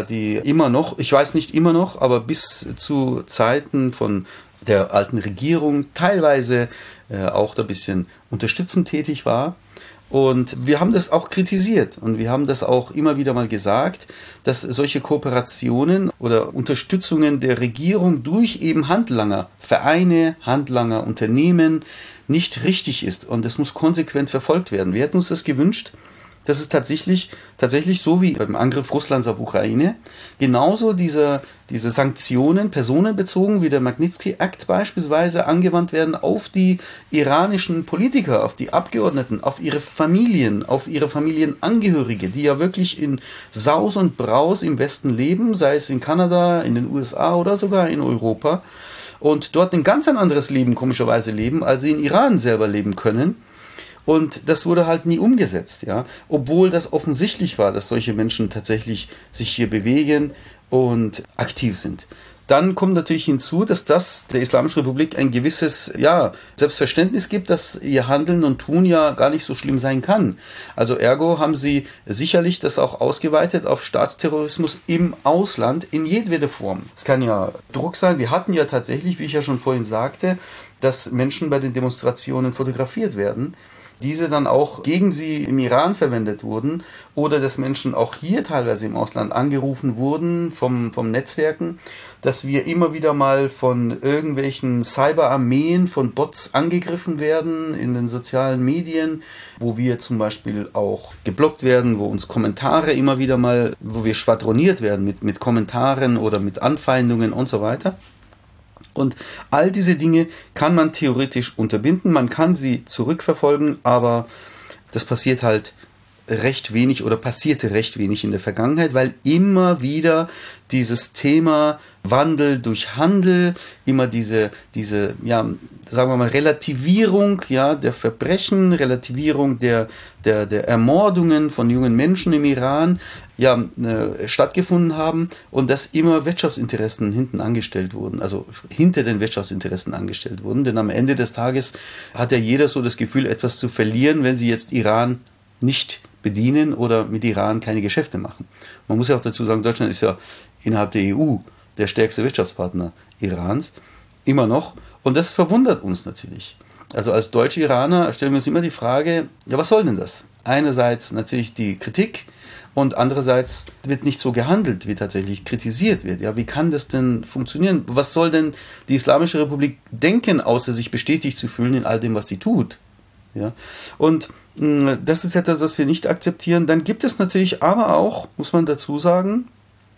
ich weiß nicht immer noch, aber bis zu Zeiten von der alten Regierung teilweise auch da ein bisschen unterstützend tätig war. Und wir haben das auch kritisiert und wir haben das auch immer wieder mal gesagt, dass solche Kooperationen oder Unterstützungen der Regierung durch eben Handlanger, Vereine, Handlanger, Unternehmen nicht richtig ist und es muss konsequent verfolgt werden. Wir hätten uns das gewünscht, dass es tatsächlich so wie beim Angriff Russlands auf Ukraine genauso diese Sanktionen personenbezogen wie der Magnitsky-Akt beispielsweise angewandt werden auf die iranischen Politiker, auf die Abgeordneten, auf ihre Familien, auf ihre Familienangehörige, die ja wirklich in Saus und Braus im Westen leben, sei es in Kanada, in den USA oder sogar in Europa und dort ein ganz anderes Leben komischerweise leben, als sie in Iran selber leben können. Und das wurde halt nie umgesetzt, ja, obwohl das offensichtlich war, dass solche Menschen tatsächlich sich hier bewegen und aktiv sind. Dann kommt natürlich hinzu, dass der Islamischen Republik ein gewisses Selbstverständnis gibt, dass ihr Handeln und Tun ja gar nicht so schlimm sein kann. Also ergo haben sie sicherlich das auch ausgeweitet auf Staatsterrorismus im Ausland in jedwede Form. Es kann ja Druck sein. Wir hatten ja tatsächlich, wie ich ja schon vorhin sagte, dass Menschen bei den Demonstrationen fotografiert werden. diese dann auch gegen sie im Iran verwendet wurden oder dass Menschen auch hier teilweise im Ausland angerufen wurden vom Netzwerken, dass wir immer wieder mal von irgendwelchen Cyberarmeen von Bots angegriffen werden in den sozialen Medien, wo wir zum Beispiel auch geblockt werden, wo uns Kommentare immer wieder mal, wo wir schwadroniert werden mit Kommentaren oder mit Anfeindungen und so weiter. Und all diese Dinge kann man theoretisch unterbinden, man kann sie zurückverfolgen, aber das passiert halt recht wenig oder passierte recht wenig in der Vergangenheit, weil immer wieder dieses Thema Wandel durch Handel, immer diese ja, sagen wir mal, Relativierung, ja, der Verbrechen, Relativierung der Ermordungen von jungen Menschen im Iran, ja, stattgefunden haben und dass immer Wirtschaftsinteressen hinten angestellt wurden, also hinter den Wirtschaftsinteressen angestellt wurden, denn am Ende des Tages hat ja jeder so das Gefühl, etwas zu verlieren, wenn sie jetzt Iran nicht bedienen oder mit Iran keine Geschäfte machen. Man muss ja auch dazu sagen, Deutschland ist ja innerhalb der EU der stärkste Wirtschaftspartner Irans, immer noch, und das verwundert uns natürlich. Also als deutsche Iraner stellen wir uns immer die Frage, ja, was soll denn das? Einerseits natürlich die Kritik und andererseits wird nicht so gehandelt, wie tatsächlich kritisiert wird. Ja, wie kann das denn funktionieren? Was soll denn die Islamische Republik denken, außer sich bestätigt zu fühlen in all dem, was sie tut? Ja, und das ist etwas, was wir nicht akzeptieren. Dann gibt es natürlich aber auch, muss man dazu sagen,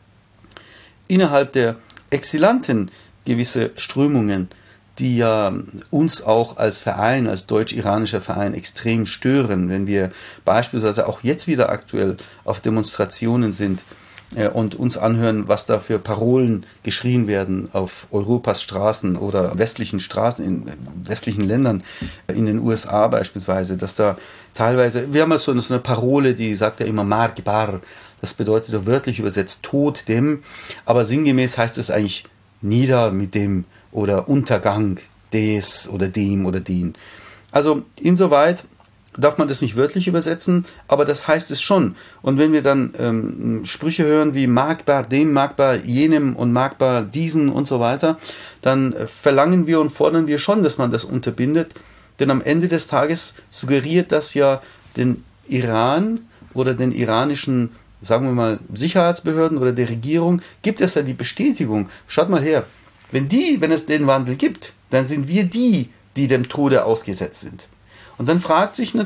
innerhalb der Exilanten gewisse Strömungen, die ja uns auch als Verein, als deutsch-iranischer Verein extrem stören, wenn wir beispielsweise auch jetzt wieder aktuell auf Demonstrationen sind und uns anhören, was da für Parolen geschrien werden auf Europas Straßen oder westlichen Straßen in westlichen Ländern, in den USA beispielsweise, dass da teilweise, wir haben ja so eine Parole, die sagt ja immer Margbar, das bedeutet ja wörtlich übersetzt Tod dem, aber sinngemäß heißt es eigentlich nieder mit dem oder Untergang des oder dem oder den. Also insoweit darf man das nicht wörtlich übersetzen, aber das heißt es schon. Und wenn wir dann Sprüche hören wie magbar dem, magbar jenem und magbar diesen und so weiter, dann verlangen wir und fordern wir schon, dass man das unterbindet. Denn am Ende des Tages suggeriert das ja den Iran oder den iranischen, sagen wir mal, Sicherheitsbehörden oder der Regierung, gibt es ja die Bestätigung. Schaut mal her, wenn es den Wandel gibt, dann sind wir die dem Tode ausgesetzt sind. Und dann fragen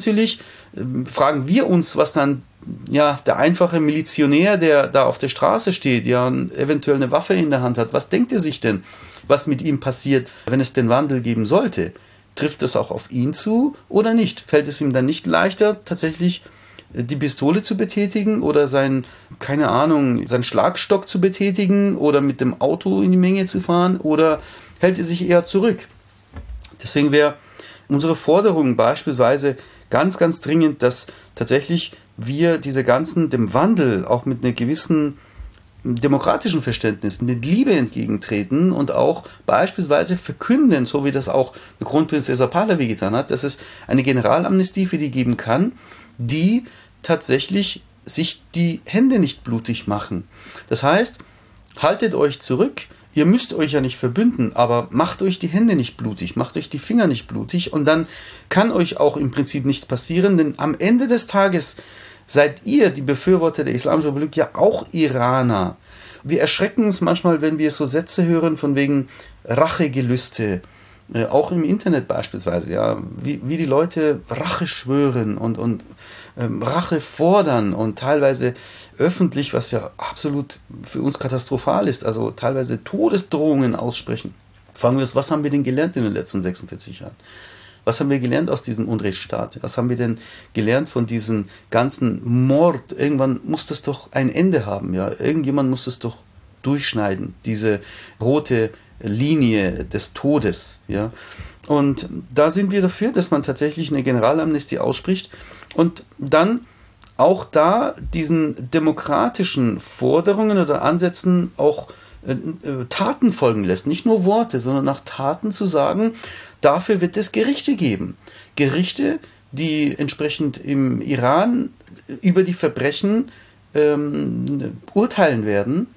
wir uns, was dann ja der einfache Milizionär, der da auf der Straße steht, ja eventuell eine Waffe in der Hand hat, was denkt er sich denn, was mit ihm passiert, wenn es den Wandel geben sollte? Trifft es auch auf ihn zu oder nicht? Fällt es ihm dann nicht leichter, tatsächlich die Pistole zu betätigen oder seinen Schlagstock zu betätigen oder mit dem Auto in die Menge zu fahren oder hält er sich eher zurück? Deswegen wäre unsere Forderung beispielsweise ganz, ganz dringend, dass tatsächlich wir dem Wandel auch mit einer gewissen demokratischen Verständnis, mit Liebe entgegentreten und auch beispielsweise verkünden, so wie das auch der Kronprinzessin Pahlavi getan hat, dass es eine Generalamnestie für die geben kann, die tatsächlich sich die Hände nicht blutig machen. Das heißt, haltet euch zurück. Ihr müsst euch ja nicht verbünden, aber macht euch die Hände nicht blutig, macht euch die Finger nicht blutig und dann kann euch auch im Prinzip nichts passieren, denn am Ende des Tages seid ihr, die Befürworter der Islamischen Republik, ja auch Iraner. Wir erschrecken uns manchmal, wenn wir so Sätze hören von wegen Rachegelüste, auch im Internet beispielsweise, ja, wie die Leute Rache schwören und Rache fordern und teilweise öffentlich, was ja absolut für uns katastrophal ist, also teilweise Todesdrohungen aussprechen. Fragen wir uns, was haben wir denn gelernt in den letzten 46 Jahren? Was haben wir gelernt aus diesem Unrechtsstaat? Was haben wir denn gelernt von diesem ganzen Mord? Irgendwann muss das doch ein Ende haben, ja. Irgendjemand muss es doch durchschneiden, diese rote Linie des Todes, ja. Und da sind wir dafür, dass man tatsächlich eine Generalamnestie ausspricht und dann auch da diesen demokratischen Forderungen oder Ansätzen auch Taten folgen lässt. Nicht nur Worte, sondern auch Taten zu sagen, dafür wird es Gerichte geben. Gerichte, die entsprechend im Iran über die Verbrechen urteilen werden.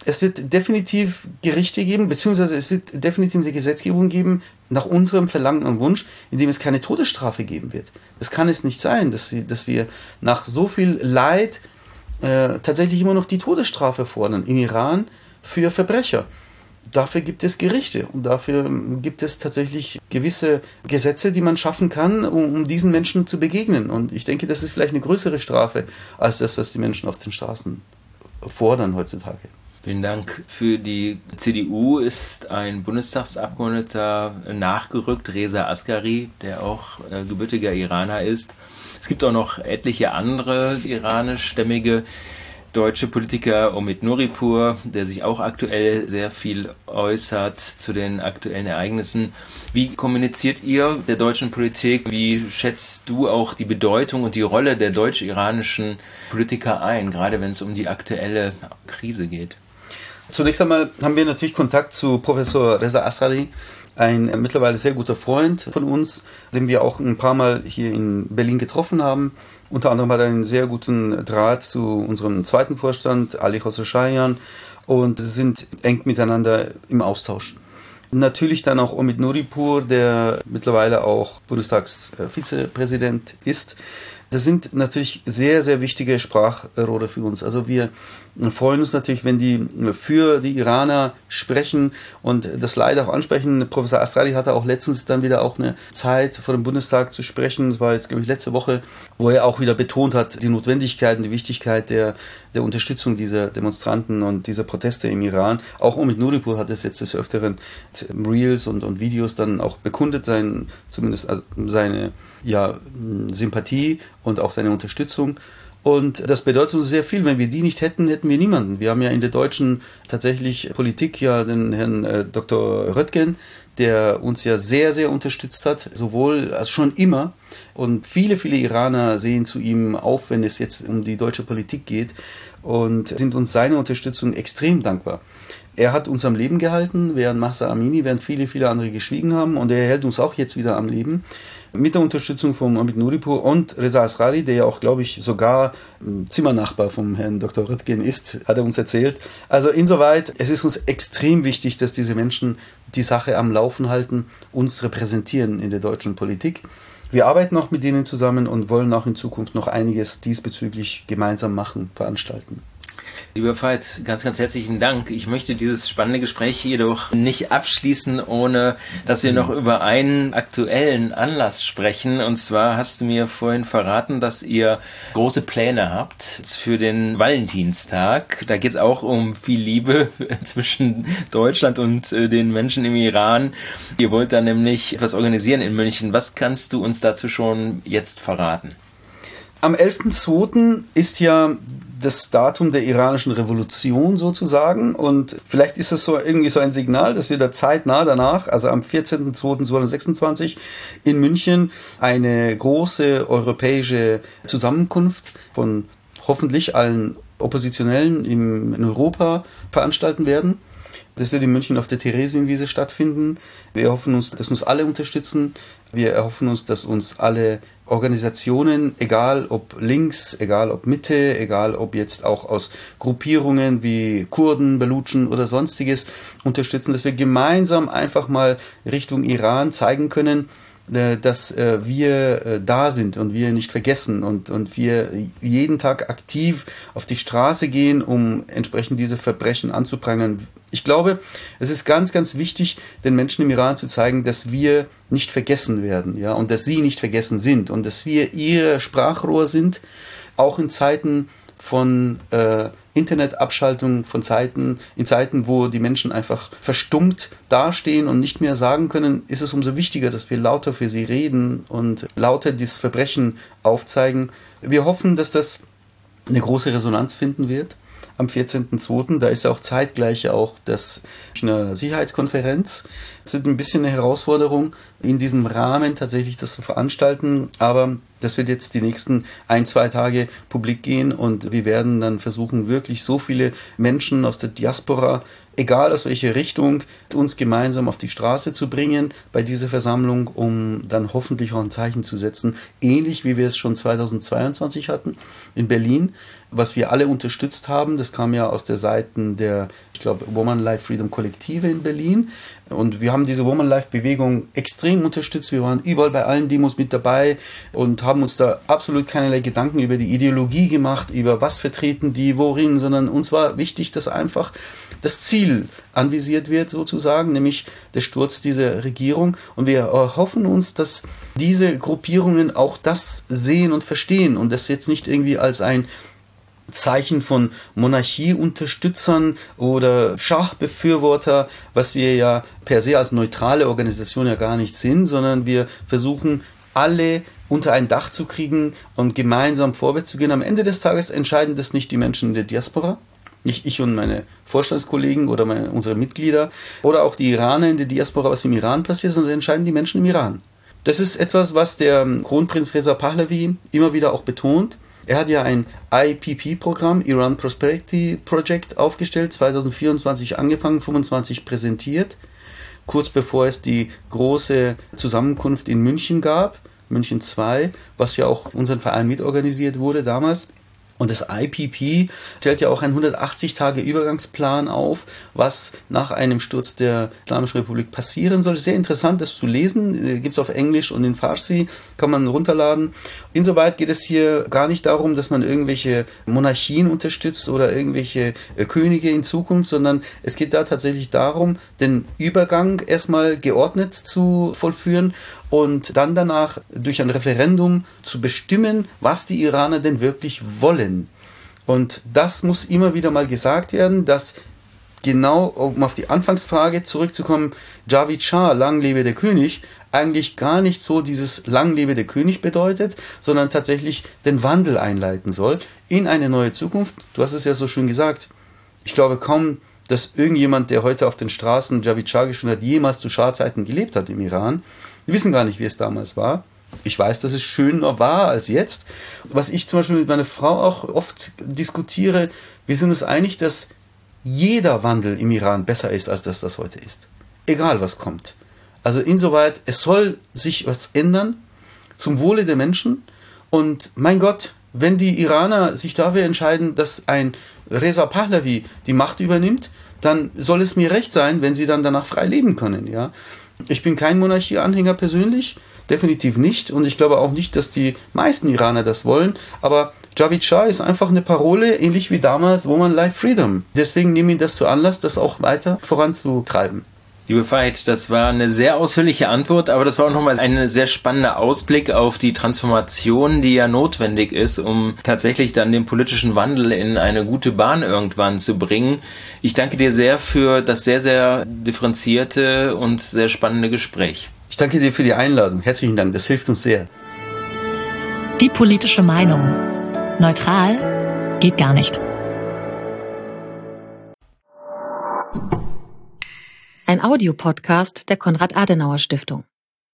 Es wird definitiv Gerichte geben, beziehungsweise es wird definitiv eine Gesetzgebung geben, nach unserem Verlangen und Wunsch, indem es keine Todesstrafe geben wird. Das kann es nicht sein, dass wir nach so viel Leid tatsächlich immer noch die Todesstrafe fordern im Iran für Verbrecher. Dafür gibt es Gerichte und dafür gibt es tatsächlich gewisse Gesetze, die man schaffen kann, um diesen Menschen zu begegnen. Und ich denke, das ist vielleicht eine größere Strafe als das, was die Menschen auf den Straßen fordern heutzutage. Vielen Dank. Für die CDU ist ein Bundestagsabgeordneter nachgerückt, Reza Asghari, der auch gebürtiger Iraner ist. Es gibt auch noch etliche andere iranischstämmige deutsche Politiker, Omid Nuripur, der sich auch aktuell sehr viel äußert zu den aktuellen Ereignissen. Wie kommuniziert ihr der deutschen Politik? Wie schätzt du auch die Bedeutung und die Rolle der deutsch-iranischen Politiker ein, gerade wenn es um die aktuelle Krise geht? Zunächst einmal haben wir natürlich Kontakt zu Professor Reza Asghari, ein mittlerweile sehr guter Freund von uns, den wir auch ein paar Mal hier in Berlin getroffen haben. Unter anderem hat er einen sehr guten Draht zu unserem zweiten Vorstand, Ali Khosrowshahian, und sind eng miteinander im Austausch. Natürlich dann auch Omid Nuripur, der mittlerweile auch Bundestagsvizepräsident ist. Das sind natürlich sehr, sehr wichtige Sprachrohre für uns. Also wir freuen uns natürlich, wenn die für die Iraner sprechen und das Leid auch ansprechen. Professor Asghari hatte auch letztens dann wieder auch eine Zeit vor dem Bundestag zu sprechen. Das war jetzt, glaube ich, letzte Woche, wo er auch wieder betont hat, die Notwendigkeit und die Wichtigkeit der Unterstützung dieser Demonstranten und dieser Proteste im Iran. Auch Omid Nuripur hat es jetzt des Öfteren Reels und Videos dann auch bekundet, zumindest seine Sympathie und auch seine Unterstützung. Und das bedeutet uns sehr viel. Wenn wir die nicht hätten, hätten wir niemanden. Wir haben ja in der deutschen tatsächlich Politik ja den Herrn Dr. Röttgen, der uns ja sehr, sehr unterstützt hat, sowohl als schon immer. Und viele, viele Iraner sehen zu ihm auf, wenn es jetzt um die deutsche Politik geht, und sind uns seine Unterstützung extrem dankbar. Er hat uns am Leben gehalten, während Mahsa Amini, während viele, viele andere geschwiegen haben, und er hält uns auch jetzt wieder am Leben. Mit der Unterstützung von Omid Nuripur und Reza Asghari, der ja auch, glaube ich, sogar Zimmernachbar vom Herrn Dr. Röttgen ist, hat er uns erzählt. Also insoweit, es ist uns extrem wichtig, dass diese Menschen die Sache am Laufen halten, uns repräsentieren in der deutschen Politik. Wir arbeiten auch mit denen zusammen und wollen auch in Zukunft noch einiges diesbezüglich gemeinsam machen, veranstalten. Lieber Veit, ganz, ganz herzlichen Dank. Ich möchte dieses spannende Gespräch jedoch nicht abschließen, ohne dass wir noch über einen aktuellen Anlass sprechen. Und zwar hast du mir vorhin verraten, dass ihr große Pläne habt für den Valentinstag. Da geht es auch um viel Liebe zwischen Deutschland und den Menschen im Iran. Ihr wollt da nämlich etwas organisieren in München. Was kannst du uns dazu schon jetzt verraten? Am 11.02. ist ja das Datum der iranischen Revolution sozusagen, und vielleicht ist es so irgendwie so ein Signal, dass wir da zeitnah danach, also am 14.02.2026 in München, eine große europäische Zusammenkunft von hoffentlich allen Oppositionellen in Europa veranstalten werden. Das wird in München auf der Theresienwiese stattfinden. Wir erhoffen uns, dass uns alle unterstützen. Wir erhoffen uns, dass uns alle Organisationen, egal ob links, egal ob Mitte, egal ob jetzt auch aus Gruppierungen wie Kurden, Balutschen oder sonstiges, unterstützen, dass wir gemeinsam einfach mal Richtung Iran zeigen können, dass wir da sind und wir nicht vergessen und wir jeden Tag aktiv auf die Straße gehen, um entsprechend diese Verbrechen anzuprangern. Ich glaube, es ist ganz, ganz wichtig, den Menschen im Iran zu zeigen, dass wir nicht vergessen werden, ja, und dass sie nicht vergessen sind und dass wir ihr Sprachrohr sind, auch in Zeiten von Internetabschaltung, in Zeiten, wo die Menschen einfach verstummt dastehen und nicht mehr sagen können, ist es umso wichtiger, dass wir lauter für sie reden und lauter dieses Verbrechen aufzeigen. Wir hoffen, dass das eine große Resonanz finden wird. Am 14.02. Da ist ja auch zeitgleich auch eine Sicherheitskonferenz. Es wird ein bisschen eine Herausforderung, in diesem Rahmen tatsächlich das zu veranstalten, aber das wird jetzt die nächsten 1-2 Tage publik gehen und wir werden dann versuchen, wirklich so viele Menschen aus der Diaspora egal aus welcher Richtung, uns gemeinsam auf die Straße zu bringen bei dieser Versammlung, um dann hoffentlich auch ein Zeichen zu setzen, ähnlich wie wir es schon 2022 hatten in Berlin, was wir alle unterstützt haben. Das kam ja aus der Seiten der, ich glaube, Woman Life Freedom Kollektive in Berlin. Und wir haben diese Woman Life Bewegung extrem unterstützt. Wir waren überall bei allen Demos mit dabei und haben uns da absolut keinerlei Gedanken über die Ideologie gemacht, über was vertreten die, worin, sondern uns war wichtig, dass einfach das Ziel anvisiert wird sozusagen, nämlich der Sturz dieser Regierung. Und wir hoffen uns, dass diese Gruppierungen auch das sehen und verstehen und das jetzt nicht irgendwie als ein Zeichen von Monarchieunterstützern oder Schachbefürworter, was wir ja per se als neutrale Organisation ja gar nicht sind, sondern wir versuchen alle unter ein Dach zu kriegen und gemeinsam vorwärts zu gehen. Am Ende des Tages entscheiden das nicht die Menschen in der Diaspora, nicht ich und meine Vorstandskollegen oder unsere Mitglieder oder auch die Iraner in der Diaspora, was im Iran passiert, sondern entscheiden die Menschen im Iran. Das ist etwas, was der Kronprinz Reza Pahlavi immer wieder auch betont. Er hat ja ein IPP-Programm, Iran Prosperity Project, aufgestellt, 2024 angefangen, 25 präsentiert, kurz bevor es die große Zusammenkunft in München gab, München 2, was ja auch unseren Verein mitorganisiert wurde damals. Und das IPP stellt ja auch einen 180-Tage-Übergangsplan auf, was nach einem Sturz der Islamischen Republik passieren soll. Sehr interessant, das zu lesen. Gibt es auf Englisch und in Farsi, kann man runterladen. Insoweit geht es hier gar nicht darum, dass man irgendwelche Monarchien unterstützt oder irgendwelche Könige in Zukunft, sondern es geht da tatsächlich darum, den Übergang erstmal geordnet zu vollführen und dann danach durch ein Referendum zu bestimmen, was die Iraner denn wirklich wollen. Und das muss immer wieder mal gesagt werden, dass genau, um auf die Anfangsfrage zurückzukommen, Javid Shah, lang lebe der König, eigentlich gar nicht so dieses lang lebe der König bedeutet, sondern tatsächlich den Wandel einleiten soll in eine neue Zukunft. Du hast es ja so schön gesagt. Ich glaube kaum, dass irgendjemand, der heute auf den Straßen Javid Shah geschrieben hat, jemals zu Schah-Zeiten gelebt hat im Iran. Wir wissen gar nicht, wie es damals war. Ich weiß, dass es schöner war als jetzt. Was ich zum Beispiel mit meiner Frau auch oft diskutiere, wir sind uns einig, dass jeder Wandel im Iran besser ist als das, was heute ist. Egal, was kommt. Also insoweit, es soll sich was ändern zum Wohle der Menschen. Und mein Gott, wenn die Iraner sich dafür entscheiden, dass ein Reza Pahlavi die Macht übernimmt, dann soll es mir recht sein, wenn sie dann danach frei leben können, ja. Ich bin kein Monarchie-Anhänger persönlich, definitiv nicht. Und ich glaube auch nicht, dass die meisten Iraner das wollen. Aber Javid Shah ist einfach eine Parole, ähnlich wie damals Woman Life Freedom. Deswegen nehme ich das zu Anlass, das auch weiter voranzutreiben. Liebe Veit, das war eine sehr ausführliche Antwort, aber das war auch nochmal ein sehr spannender Ausblick auf die Transformation, die ja notwendig ist, um tatsächlich dann den politischen Wandel in eine gute Bahn irgendwann zu bringen. Ich danke dir sehr für das sehr, sehr differenzierte und sehr spannende Gespräch. Ich danke dir für die Einladung. Herzlichen Dank, das hilft uns sehr. Die politische Meinung. Neutral geht gar nicht. Ein Audiopodcast der Konrad-Adenauer-Stiftung.